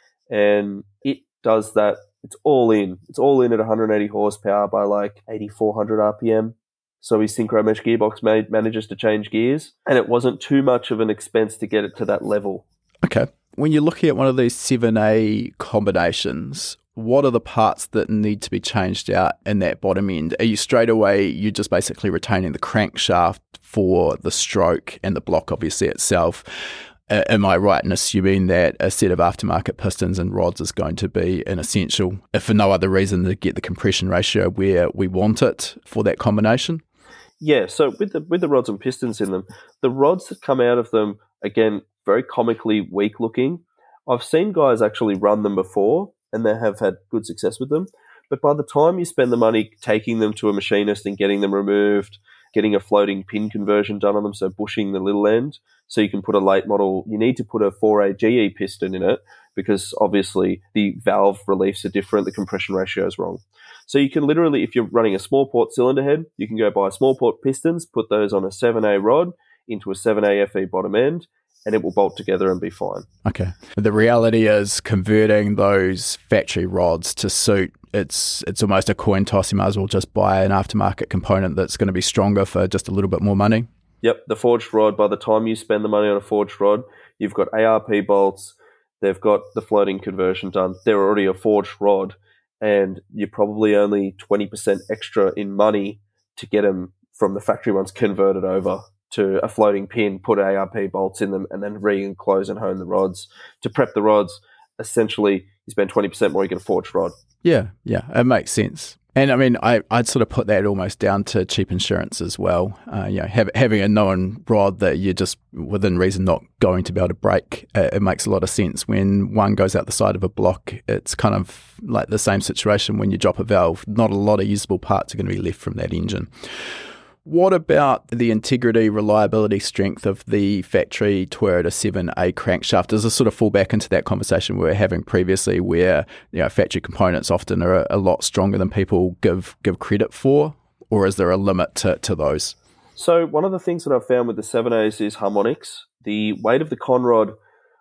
and it does that. It's all in. It's all in at one hundred eighty horsepower by like eighty-four hundred R P M. So his Synchro Mesh gearbox made, manages to change gears, and it wasn't too much of an expense to get it to that level. Okay. When you're looking at one of these seven A combinations, what are the parts that need to be changed out in that bottom end? Are you straight away, you're just basically retaining the crankshaft for the stroke and the block obviously itself? Uh, am I right in assuming that a set of aftermarket pistons and rods is going to be an essential, if for no other reason, to get the compression ratio where we want it for that combination? Yeah, so with the with the rods and pistons in them, the rods that come out of them, again, very comically weak looking. I've seen guys actually run them before and they have had good success with them. But by the time you spend the money taking them to a machinist and getting them removed, getting a floating pin conversion done on them, so bushing the little end, so you can put a late model, you need to put a four A G E piston in it because obviously the valve reliefs are different, the compression ratio is wrong. So you can literally, if you're running a small port cylinder head, you can go buy small port pistons, put those on a seven A rod into a seven A F E bottom end, and it will bolt together and be fine. Okay. The reality is converting those factory rods to suit, it's it's almost a coin toss. You might as well just buy an aftermarket component that's going to be stronger for just a little bit more money. Yep, the forged rod, by the time you spend the money on a forged rod, you've got A R P bolts, they've got the floating conversion done. They're already a forged rod, and you're probably only twenty percent extra in money to get them from the factory ones converted over to a floating pin, put A R P bolts in them, and then re-enclose and hone the rods. To prep the rods, essentially, you spend twenty percent more, you get a forged rod. Yeah, yeah, it makes sense. And I mean, I, I'd sort of put that almost down to cheap insurance as well. Uh, you know, have, having a known rod that you're just within reason not going to be able to break, uh, it makes a lot of sense. When one goes out the side of a block, it's kind of like the same situation when you drop a valve. Not a lot of usable parts are going to be left from that engine. What about the integrity, reliability, strength of the factory Toyota seven A crankshaft? Does this sort of fall back into that conversation we were having previously where, you know, factory components often are a, a lot stronger than people give give credit for? Or is there a limit to, to those? So one of the things that I've found with the seven A's is harmonics. The weight of the conrod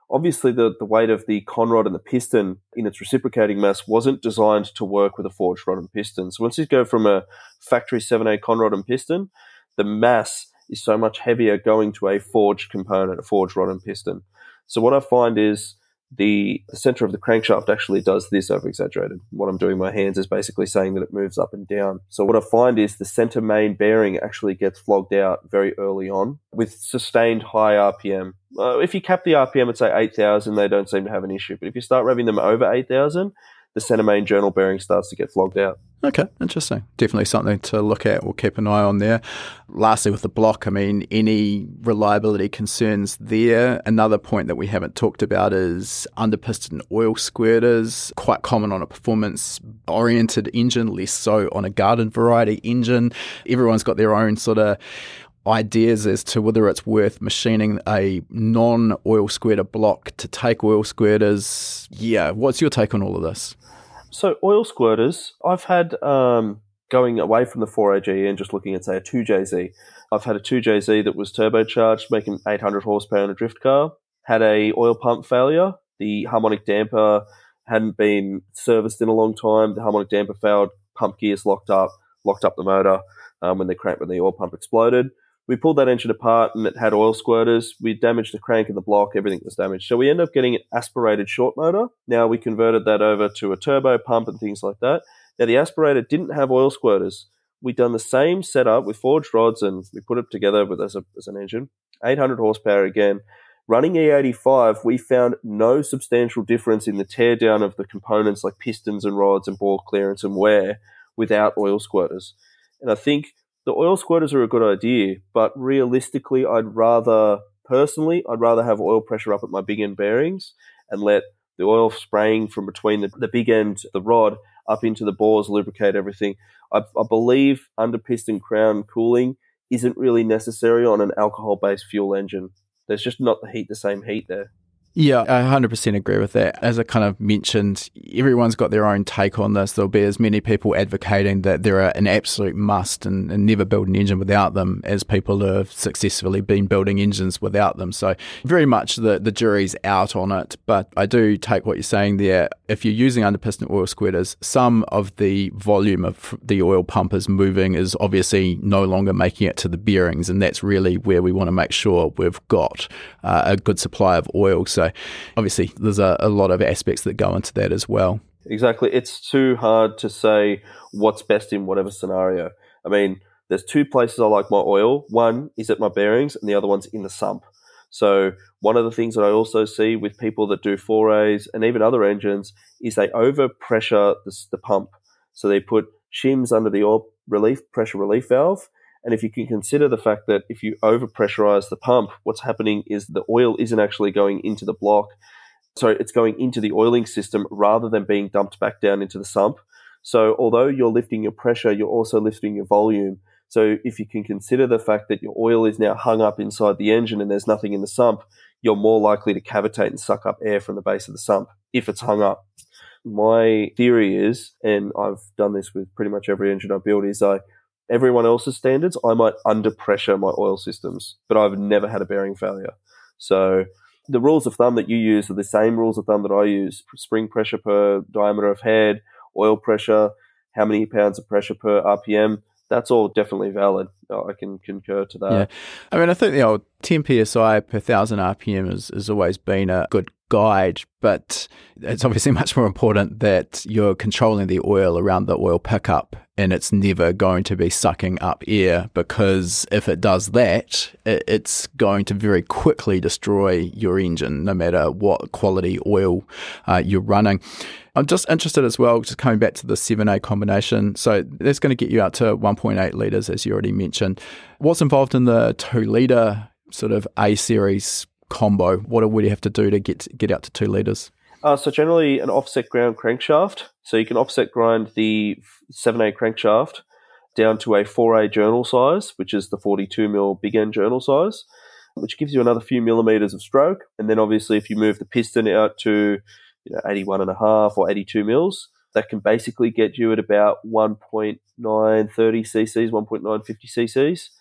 obviously the, the weight of the conrod and the piston in its reciprocating mass wasn't designed to work with a forged rod and piston. So once you go from a factory seven A conrod and piston, the mass is so much heavier going to a forged component, a forged rod and piston. So what I find is the, the center of the crankshaft actually does this over-exaggerated. What I'm doing with my hands is basically saying that it moves up and down. So what I find is the center main bearing actually gets flogged out very early on with sustained high R P M. Uh, if you cap the R P M at, say, eight thousand, they don't seem to have an issue. But if you start revving them over eight thousand, the center main journal bearing starts to get flogged out. Okay, interesting. Definitely something to look at. We'll keep an eye on there. Lastly, with the block, I mean, any reliability concerns there? Another point that we haven't talked about is under-piston oil squirters, quite common on a performance-oriented engine, less so on a garden variety engine. Everyone's got their own sort of ideas as to whether it's worth machining a non-oil squirter block to take oil squirters. Yeah, what's your take on all of this? So oil squirters, I've had, um, going away from the four A G E and just looking at, say, a two J Z, I've had a two J Z that was turbocharged, making eight hundred horsepower in a drift car, had a oil pump failure. The harmonic damper hadn't been serviced in a long time. The harmonic damper failed, pump gears locked up, locked up the motor um, when, the crank, when the oil pump exploded. We pulled that engine apart and it had oil squirters. We damaged the crank and the block. Everything was damaged. So we ended up getting an aspirated short motor. Now we converted that over to a turbo pump and things like that. Now the aspirator didn't have oil squirters. We'd done the same setup with forged rods and we put it together with as, a, as an engine. eight hundred horsepower again. Running E eighty-five, we found no substantial difference in the teardown of the components like pistons and rods and ball clearance and wear without oil squirters. And I think the oil squirters are a good idea, but realistically, I'd rather, personally, I'd rather have oil pressure up at my big end bearings and let the oil spraying from between the, the big end, the rod, up into the bores, lubricate everything. I, I believe under piston crown cooling isn't really necessary on an alcohol-based fuel engine. There's just not the heat, the same heat there. Yeah, I one hundred percent agree with that. As I kind of mentioned, everyone's got their own take on this. There'll be as many people advocating that they're an absolute must and, and never build an engine without them as people who have successfully been building engines without them. So very much the, the jury's out on it. But I do take what you're saying there. If you're using under-piston oil squirters, some of the volume of the oil pump is moving is obviously no longer making it to the bearings. And that's really where we want to make sure we've got uh, a good supply of oil. So So obviously there's a, a lot of aspects that go into that as well. Exactly. It's too hard to say what's best in whatever scenario. I mean, there's two places I like my oil. One is at my bearings and the other one's in the sump. So one of the things that I also see with people that do four A's and even other engines is they overpressure the, the pump. So they put shims under the oil relief pressure relief valve. And if you can consider the fact that if you overpressurize the pump, what's happening is the oil isn't actually going into the block. So it's going into the oiling system rather than being dumped back down into the sump. So although you're lifting your pressure, you're also lifting your volume. So if you can consider the fact that your oil is now hung up inside the engine and there's nothing in the sump, you're more likely to cavitate and suck up air from the base of the sump if it's hung up. My theory is, and I've done this with pretty much every engine I build, is I everyone else's standards, I might underpressure my oil systems, but I've never had a bearing failure. So the rules of thumb that you use are the same rules of thumb that I use. Spring pressure per diameter of head, oil pressure, how many pounds of pressure per R P M. That's all definitely valid. I can concur to that. Yeah. I mean, I think the old ten P S I per one thousand R P M has, has always been a good guide, but it's obviously much more important that you're controlling the oil around the oil pickup and it's never going to be sucking up air, because if it does that, it, it's going to very quickly destroy your engine, no matter what quality oil uh, you're running. I'm just interested as well, just coming back to the seven A combination. So that's going to get you out to one point eight litres, as you already mentioned. What's involved in the two litre sort of A-series combo? What would you have to do to get get out to two litres? Uh, so generally an offset ground crankshaft. So you can offset grind the seven A crankshaft down to a four A journal size, which is the forty-two mil big end journal size, which gives you another few millimetres of stroke. And then obviously if you move the piston out to you know, eighty-one and a half or eighty-two mils, that can basically get you at about one point nine three cc's, one point nine five zero cc's.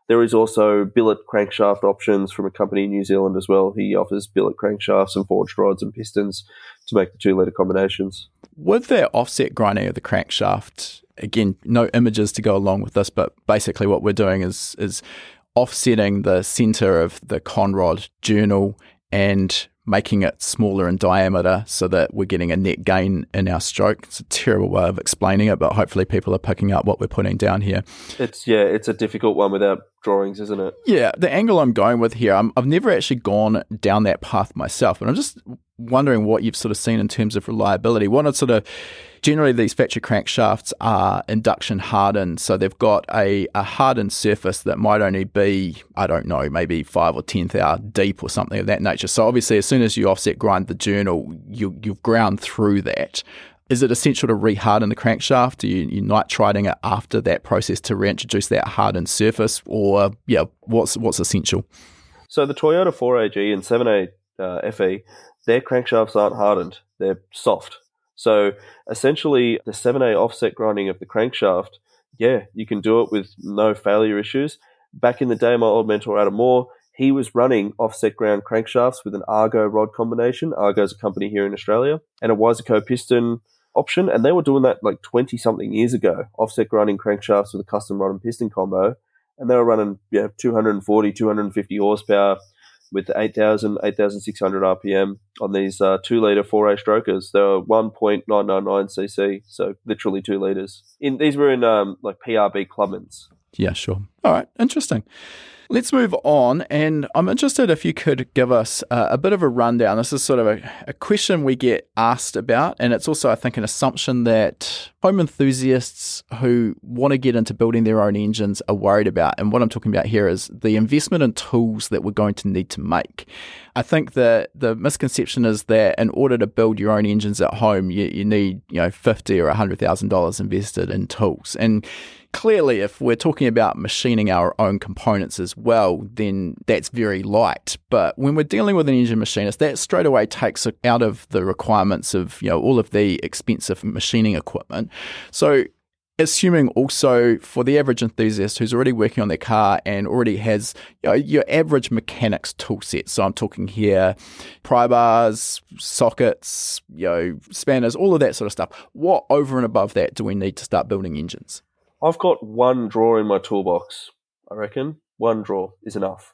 There is also billet crankshaft options from a company in New Zealand as well. He offers billet crankshafts and forged rods and pistons to make the two-litre combinations. With that offset grinding of the crankshaft, again, no images to go along with this, but basically what we're doing is is offsetting the centre of the conrod journal and making it smaller in diameter so that we're getting a net gain in our stroke. It's a terrible way of explaining it, but hopefully people are picking up what we're putting down here. It's, yeah, it's a difficult one without drawings, isn't it? Yeah, the angle I'm going with here, I'm, I've never actually gone down that path myself, and I'm just wondering what you've sort of seen in terms of reliability. One is sort of, generally these factory crankshafts are induction hardened, so they've got a, a hardened surface that might only be, I don't know, maybe five or ten thou deep or something of that nature. So obviously as soon as you offset grind the journal, you, you've ground through that. Is it essential to re-harden the crankshaft? Do you, you nitriding it after that process to reintroduce that hardened surface? Or, yeah, what's what's essential? So the Toyota four A G and seven A uh, F E, their crankshafts aren't hardened. They're soft. So essentially the seven A offset grinding of the crankshaft, yeah, you can do it with no failure issues. Back in the day, my old mentor, Adam Moore, he was running offset ground crankshafts with an Argo rod combination. Argo's a company here in Australia, and a Wiseco piston option, and they were doing that like twenty-something years ago, offset grinding crankshafts with a custom rod and piston combo, and they were running yeah, two forty, two fifty horsepower with eight thousand, eight thousand six hundred R P M on these uh, two-litre four A strokers. They were one point nine nine nine c c, so literally two litres. In These were in um, like P R B Clubmans. Yeah, sure. All right, interesting. Let's move on, and I'm interested if you could give us uh, a bit of a rundown. This is sort of a, a question we get asked about, and it's also, I think, an assumption that home enthusiasts who want to get into building their own engines are worried about. And what I'm talking about here is the investment in tools that we're going to need to make. I think that the misconception is that in order to build your own engines at home, you, you need, you know, fifty thousand dollars or one hundred thousand dollars invested in tools. And clearly, if we're talking about machining our own components as well, then that's very light. But when we're dealing with an engine machinist, that straight away takes out of the requirements of, you know, all of the expensive machining equipment. So assuming also for the average enthusiast who's already working on their car and already has, you know, your average mechanics tool set. So I'm talking here pry bars, sockets, you know, spanners, all of that sort of stuff. What over and above that do we need to start building engines? I've got one drawer in my toolbox, I reckon. One drawer is enough.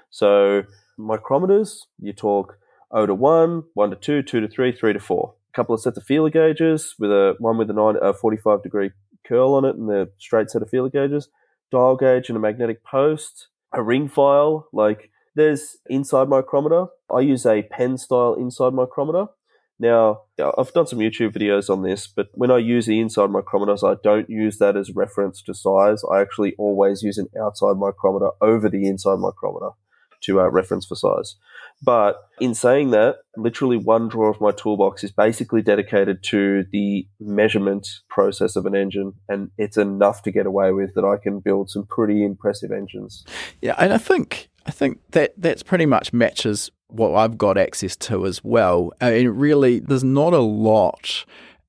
So micrometers, you talk zero to one, one to two, two to three, three to four. A couple of sets of feeler gauges, with a one with a nine, a forty-five degree curl on it and the straight set of feeler gauges, dial gauge and a magnetic post, a ring file. Like, there's inside micrometer. I use a pen style inside micrometer. Now, I've done some YouTube videos on this, but when I use the inside micrometers, I don't use that as reference to size. I actually always use an outside micrometer over the inside micrometer to uh, reference for size. But in saying that, literally one drawer of my toolbox is basically dedicated to the measurement process of an engine, and it's enough to get away with that I can build some pretty impressive engines. Yeah, and I think I think that that's pretty much matches what I've got access to as well. I mean, really, there's not a lot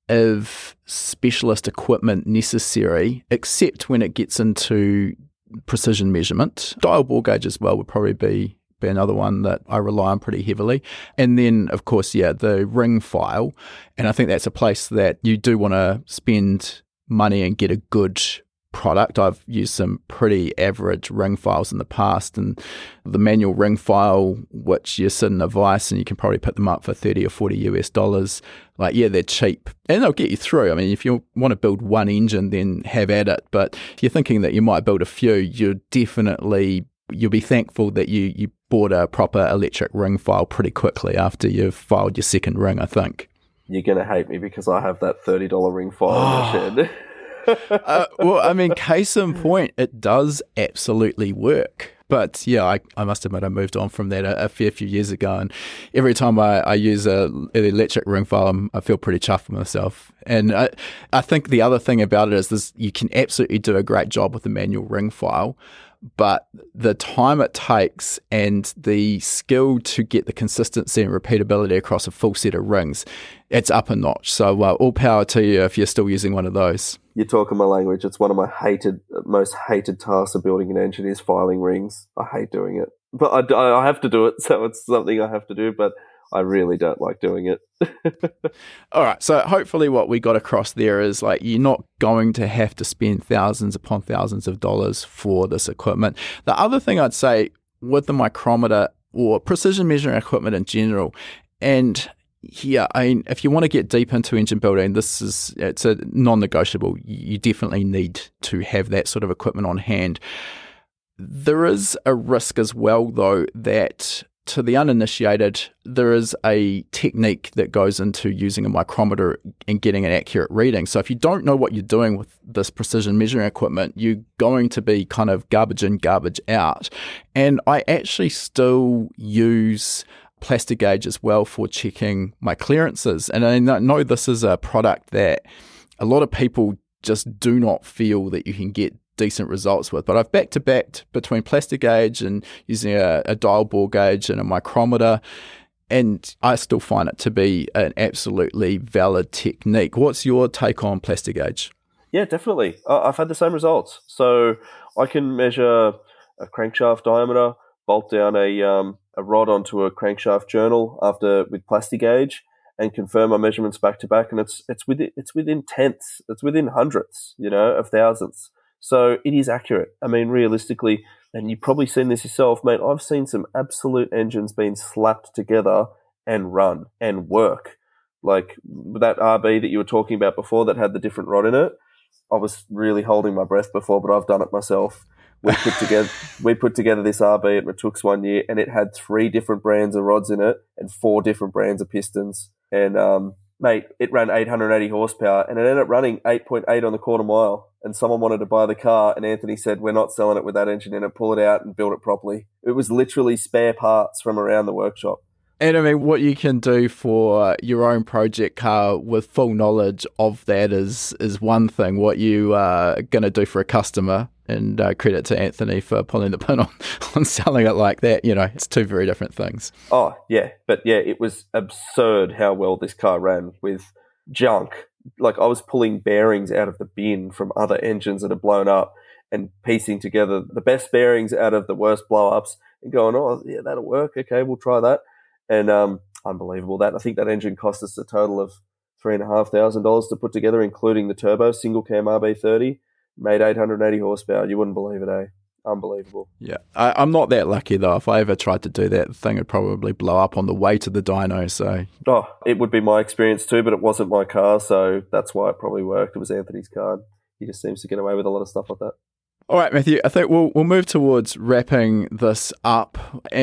of specialist equipment necessary, except when it gets into precision measurement. Dial bore gauge as well would probably be be another one that I rely on pretty heavily. And then, of course, yeah, the ring file. And I think that's a place that you do want to spend money and get a good product. I've used some pretty average ring files in the past, and the manual ring file, which you sit in a vise and you can probably put them up for thirty or forty US dollars. Like, yeah, they're cheap and they'll get you through. I mean, if you want to build one engine, then have at it. But if you're thinking that you might build a few, you're definitely, you'll be thankful that you, you bought a proper electric ring file pretty quickly after you've filed your second ring, I think. You're going to hate me because I have that thirty dollars ring file oh. in the shed. uh, well, I mean, case in point, it does absolutely work. But yeah, I, I must admit I moved on from that a, a fair few years ago, and every time I, I use a, an electric ring file, I'm, I feel pretty chuffed with myself. And I, I think the other thing about it is this, you can absolutely do a great job with the manual ring file, but the time it takes and the skill to get the consistency and repeatability across a full set of rings, it's up a notch. So uh, all power to you if you're still using one of those. You're talking my language. It's one of my hated, most hated tasks of building an engine is filing rings. I hate doing it, but I, I have to do it, so it's something I have to do, but I really don't like doing it. All right. So hopefully what we got across there is like you're not going to have to spend thousands upon thousands of dollars for this equipment. The other thing I'd say with the micrometer or precision measuring equipment in general, and yeah, I mean, if you want to get deep into engine building, this is it's a non-negotiable. You definitely need to have that sort of equipment on hand. There is a risk as well, though, that to the uninitiated, there is a technique that goes into using a micrometer and getting an accurate reading. So if you don't know what you're doing with this precision measuring equipment, you're going to be kind of garbage in, garbage out. And I actually still use Plastigauge as well for checking my clearances. And I know this is a product that a lot of people just do not feel that you can get decent results with, but I've back to backed between Plastigauge and using a, a dial bore gauge and a micrometer, and I still find it to be an absolutely valid technique. What's your take on Plastigauge? Yeah, definitely. Uh, I've had the same results. So I can measure a crankshaft diameter, bolt down a um, a rod onto a crankshaft journal after with Plastigauge, and confirm my measurements back to back, and it's it's within it's within tenths, it's within hundredths, you know, of thousandths. So it is accurate. I mean, realistically, and you've probably seen this yourself, mate, I've seen some absolute engines being slapped together and run and work. Like that R B that you were talking about before that had the different rod in it, I was really holding my breath before, but I've done it myself. We put together we put together this R B at Matooks one year, and it had three different brands of rods in it and four different brands of pistons. And, um, mate, it ran eight hundred eighty horsepower, and it ended up running eight point eight on the quarter mile. And someone wanted to buy the car, and Anthony said, we're not selling it with that engine in it, pull it out and build it properly. It was literally spare parts from around the workshop. And I mean, what you can do for your own project car with full knowledge of that is is one thing. What you are going to do for a customer, and uh, credit to Anthony for pulling the pin on, on selling it like that, you know, it's two very different things. Oh, yeah. But yeah, it was absurd how well this car ran with junk. Like I was pulling bearings out of the bin from other engines that had blown up and piecing together the best bearings out of the worst blow-ups and going, oh, yeah, that'll work. Okay, we'll try that. And um, unbelievable. That I think that engine cost us a total of three and a half thousand dollars to put together, including the turbo, single cam R B thirty, made eight hundred eighty horsepower. You wouldn't believe it, eh? Unbelievable. Yeah, I, I'm not that lucky though. If I ever tried to do that, the thing would probably blow up on the way to the dyno. So, oh, it would be my experience too, but it wasn't my car, so that's why it probably worked. It was Anthony's car. He just seems to get away with a lot of stuff like that. All right, Matthew, I think we'll we'll move towards wrapping this up,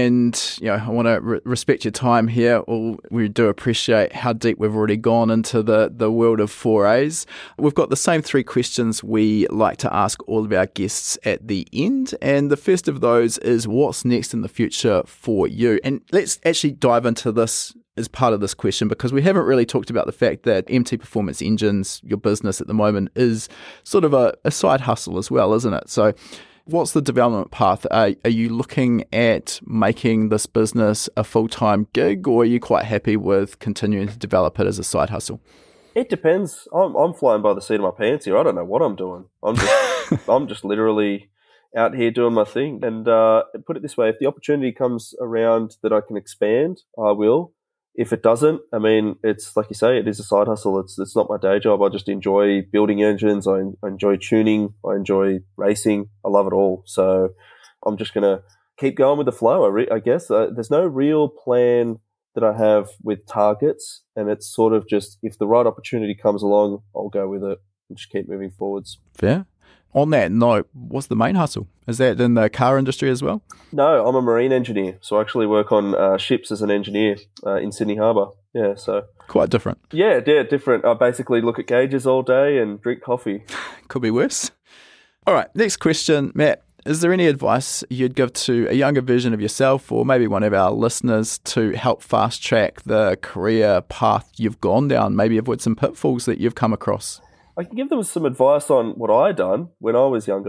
and you know I want to re- respect your time here. We'll, we do appreciate how deep we've already gone into the, the world of four A's. We've got the same three questions we like to ask all of our guests at the end, and the first of those is what's next in the future for you? And let's actually dive into this as part of this question, because we haven't really talked about the fact that M T Performance Engines, your business at the moment, is sort of a, a side hustle as well, isn't it? So what's the development path? Are, are you looking at making this business a full-time gig, or are you quite happy with continuing to develop it as a side hustle? It depends. I'm, I'm flying by the seat of my pants here. I don't know what I'm doing. I'm just, I'm just literally out here doing my thing. And uh, put it this way, if the opportunity comes around that I can expand, I will. If it doesn't, I mean, it's like you say, it is a side hustle. It's it's not my day job. I just enjoy building engines. I, I enjoy tuning. I enjoy racing. I love it all. So I'm just going to keep going with the flow, I, re- I guess. Uh, there's no real plan that I have with targets, and it's sort of just if the right opportunity comes along, I'll go with it and just keep moving forwards. Fair. On that note, what's the main hustle? Is that in the car industry as well? No, I'm a marine engineer. So I actually work on uh, ships as an engineer uh, in Sydney Harbour. Yeah, so... Quite different. Yeah, yeah, different. I basically look at gauges all day and drink coffee. Could be worse. All right, next question, Matt. Is there any advice you'd give to a younger version of yourself, or maybe one of our listeners, to help fast track the career path you've gone down, maybe avoid some pitfalls that you've come across? I can give them some advice on what I done when I was younger.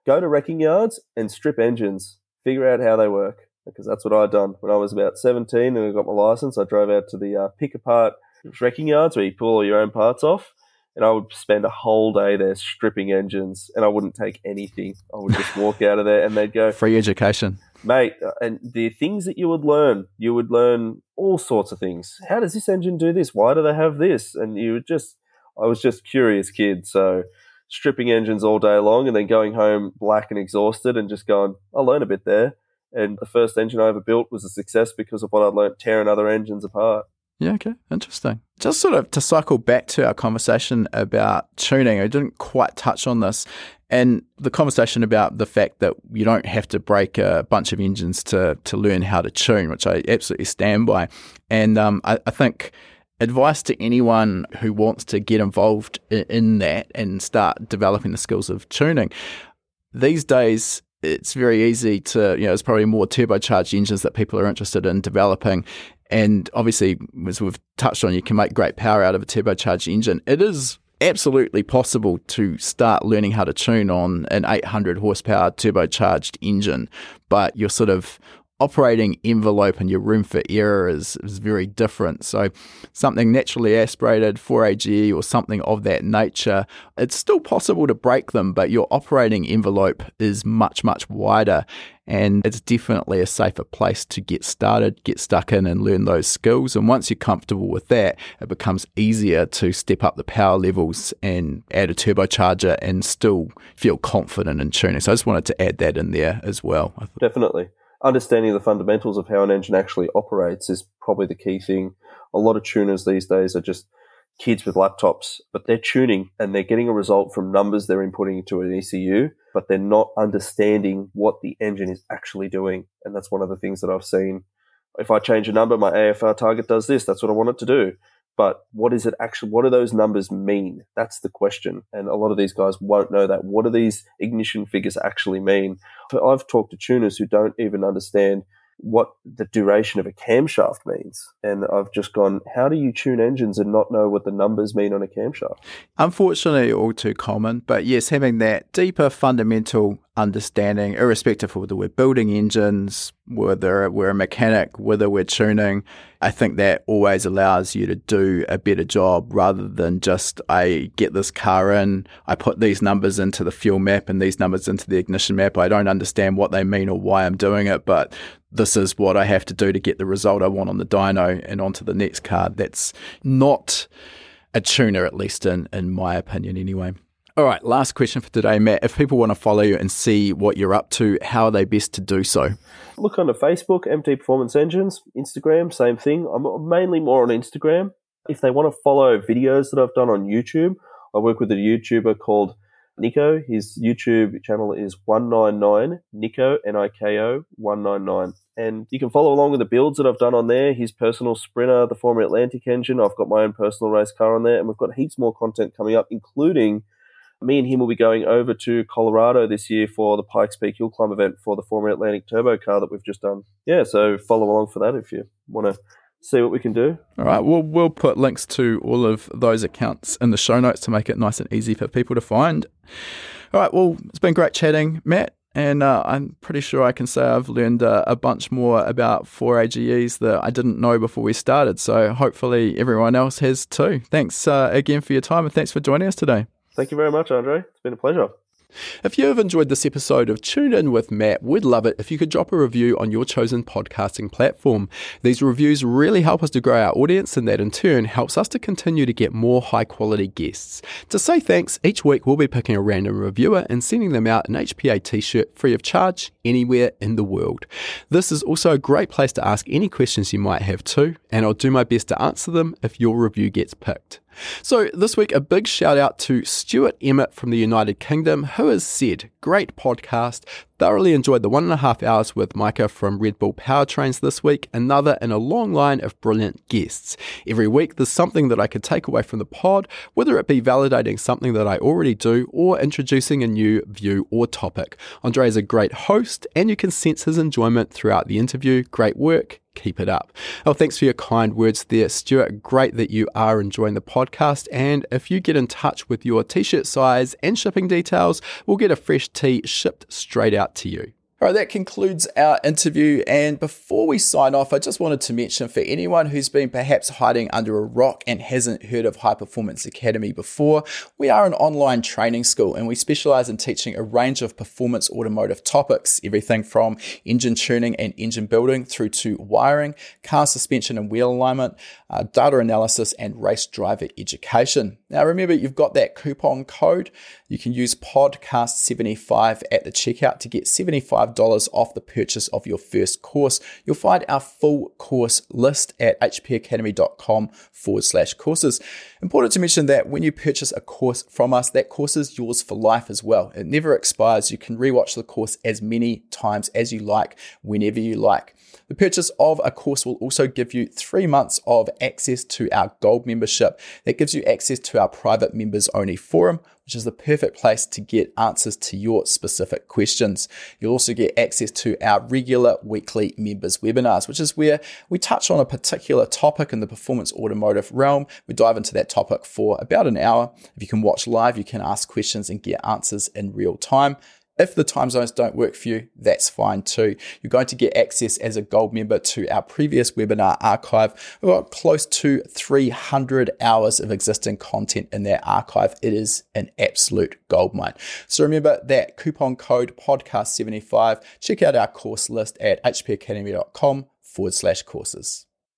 go to wrecking yards and strip engines, figure out how they work, because that's what I'd done when I was about seventeen and I got my license. I drove out to the uh, pick apart wrecking yards where you pull all your own parts off, and I would spend a whole day there stripping engines, and I wouldn't take anything. I would just walk out of there and they'd go, free education. Mate, and the things that you would learn, you would learn all sorts of things. How does this engine do this? Why do they have this? And you would just, I was just curious kid. So stripping engines all day long and then going home black and exhausted and just going, I'll learn a bit there. And the first engine I ever built was a success because of what I'd learned tearing other engines apart. Yeah, okay, interesting. Just sort of to cycle back to our conversation about tuning, I didn't quite touch on this, and the conversation about the fact that you don't have to break a bunch of engines to to learn how to tune, which I absolutely stand by. And um, I, I think advice to anyone who wants to get involved in, in that and start developing the skills of tuning, these days it's very easy to, you know, there's probably more turbocharged engines that people are interested in developing. And obviously, as we've touched on, you can make great power out of a turbocharged engine. It is absolutely possible to start learning how to tune on an eight hundred horsepower turbocharged engine, but you're sort of operating envelope and your room for error is, is very different. So something naturally aspirated, four A G E or something of that nature, it's still possible to break them, but your operating envelope is much, much wider. And it's definitely a safer place to get started, get stuck in and learn those skills. And once you're comfortable with that, it becomes easier to step up the power levels and add a turbocharger and still feel confident in tuning. So I just wanted to add that in there as well. Definitely. Understanding the fundamentals of how an engine actually operates is probably the key thing. A lot of tuners these days are just kids with laptops, but they're tuning and they're getting a result from numbers they're inputting into an E C U, but they're not understanding what the engine is actually doing. And that's one of the things that I've seen. If I change a number, my A F R target does this. That's what I want it to do. But what is it actually? What do those numbers mean? That's the question. And a lot of these guys won't know that. What do these ignition figures actually mean? I've talked to tuners who don't even understand what the duration of a camshaft means. And I've just gone, how do you tune engines and not know what the numbers mean on a camshaft? Unfortunately, all too common. But yes, having that deeper fundamental understanding, irrespective of whether we're building engines, whether we're a mechanic, whether we're tuning, I think that always allows you to do a better job rather than just, I get this car in, I put these numbers into the fuel map and these numbers into the ignition map. I don't understand what they mean or why I'm doing it, but this is what I have to do to get the result I want on the dyno and onto the next car. That's not a tuner, at least in, in my opinion anyway. All right, last question for today, Matt. If people want to follow you and see what you're up to, how are they best to do so? Look onto Facebook, M T Performance Engines, Instagram, same thing. I'm mainly more on Instagram. If they want to follow videos that I've done on YouTube, I work with a YouTuber called Nico. His YouTube channel is one ninety-nine, Nico, N I K O, one ninety-nine. And you can follow along with the builds that I've done on there, his personal Sprinter, the former Atlantic engine. I've got my own personal race car on there, and we've got heaps more content coming up, including me and him will be going over to Colorado this year for the Pikes Peak Hill Climb event for the former Atlantic turbo car that we've just done. Yeah, so follow along for that if you want to see what we can do. All right, well, we'll put links to all of those accounts in the show notes to make it nice and easy for people to find. All right, well, it's been great chatting, Matt, and uh, I'm pretty sure I can say I've learned uh, a bunch more about four A G Es that I didn't know before we started, so hopefully everyone else has too. Thanks uh, again for your time, and thanks for joining us today. Thank you very much, Andre. It's been a pleasure. If you have enjoyed this episode of Tune In with Matt, we'd love it if you could drop a review on your chosen podcasting platform. These reviews really help us to grow our audience, and that in turn helps us to continue to get more high quality guests. To say thanks, each week we'll be picking a random reviewer and sending them out an H P A t-shirt free of charge anywhere in the world. This is also a great place to ask any questions you might have too, and I'll do my best to answer them if your review gets picked. So this week, a big shout out to Stuart Emmett from the United Kingdom, who has said, great podcast, thoroughly enjoyed the one and a half hours with Micah from Red Bull Powertrains this week, another in a long line of brilliant guests. Every week there's something that I could take away from the pod, whether it be validating something that I already do or introducing a new view or topic. Andre is a great host and you can sense his enjoyment throughout the interview. Great work. keep it up. Oh, thanks for your kind words there, Stuart. Great that you are enjoying the podcast. And if you get in touch with your t-shirt size and shipping details, we'll get a fresh tee shipped straight out to you. All right, that concludes our interview. And before we sign off, I just wanted to mention for anyone who's been perhaps hiding under a rock and hasn't heard of High Performance Academy before, we are an online training school and we specialize in teaching a range of performance automotive topics, everything from engine tuning and engine building through to wiring, car suspension and wheel alignment, uh, data analysis, and race driver education. Now, remember, you've got that coupon code. You can use podcast seventy-five at the checkout to get seventy-five dollars off the purchase of your first course. You'll find our full course list at hpacademy.com forward slash courses. Important to mention that when you purchase a course from us, that course is yours for life as well. It never expires. You can rewatch the course as many times as you like, whenever you like. The purchase of a course will also give you three months of access to our Gold membership. That gives you access to our private members only forum, which is the perfect place to get answers to your specific questions. You'll also get access to our regular weekly members webinars, which is where we touch on a particular topic in the performance automotive realm. We dive into that topic for about an hour. If you can watch live, you can ask questions and get answers in real time. If the time zones don't work for you, that's fine too. You're going to get access as a Gold member to our previous webinar archive. We've got close to three hundred hours of existing content in that archive. It is an absolute goldmine. So remember that coupon code podcast seventy-five. Check out our course list at hpacademy.com forward slash courses.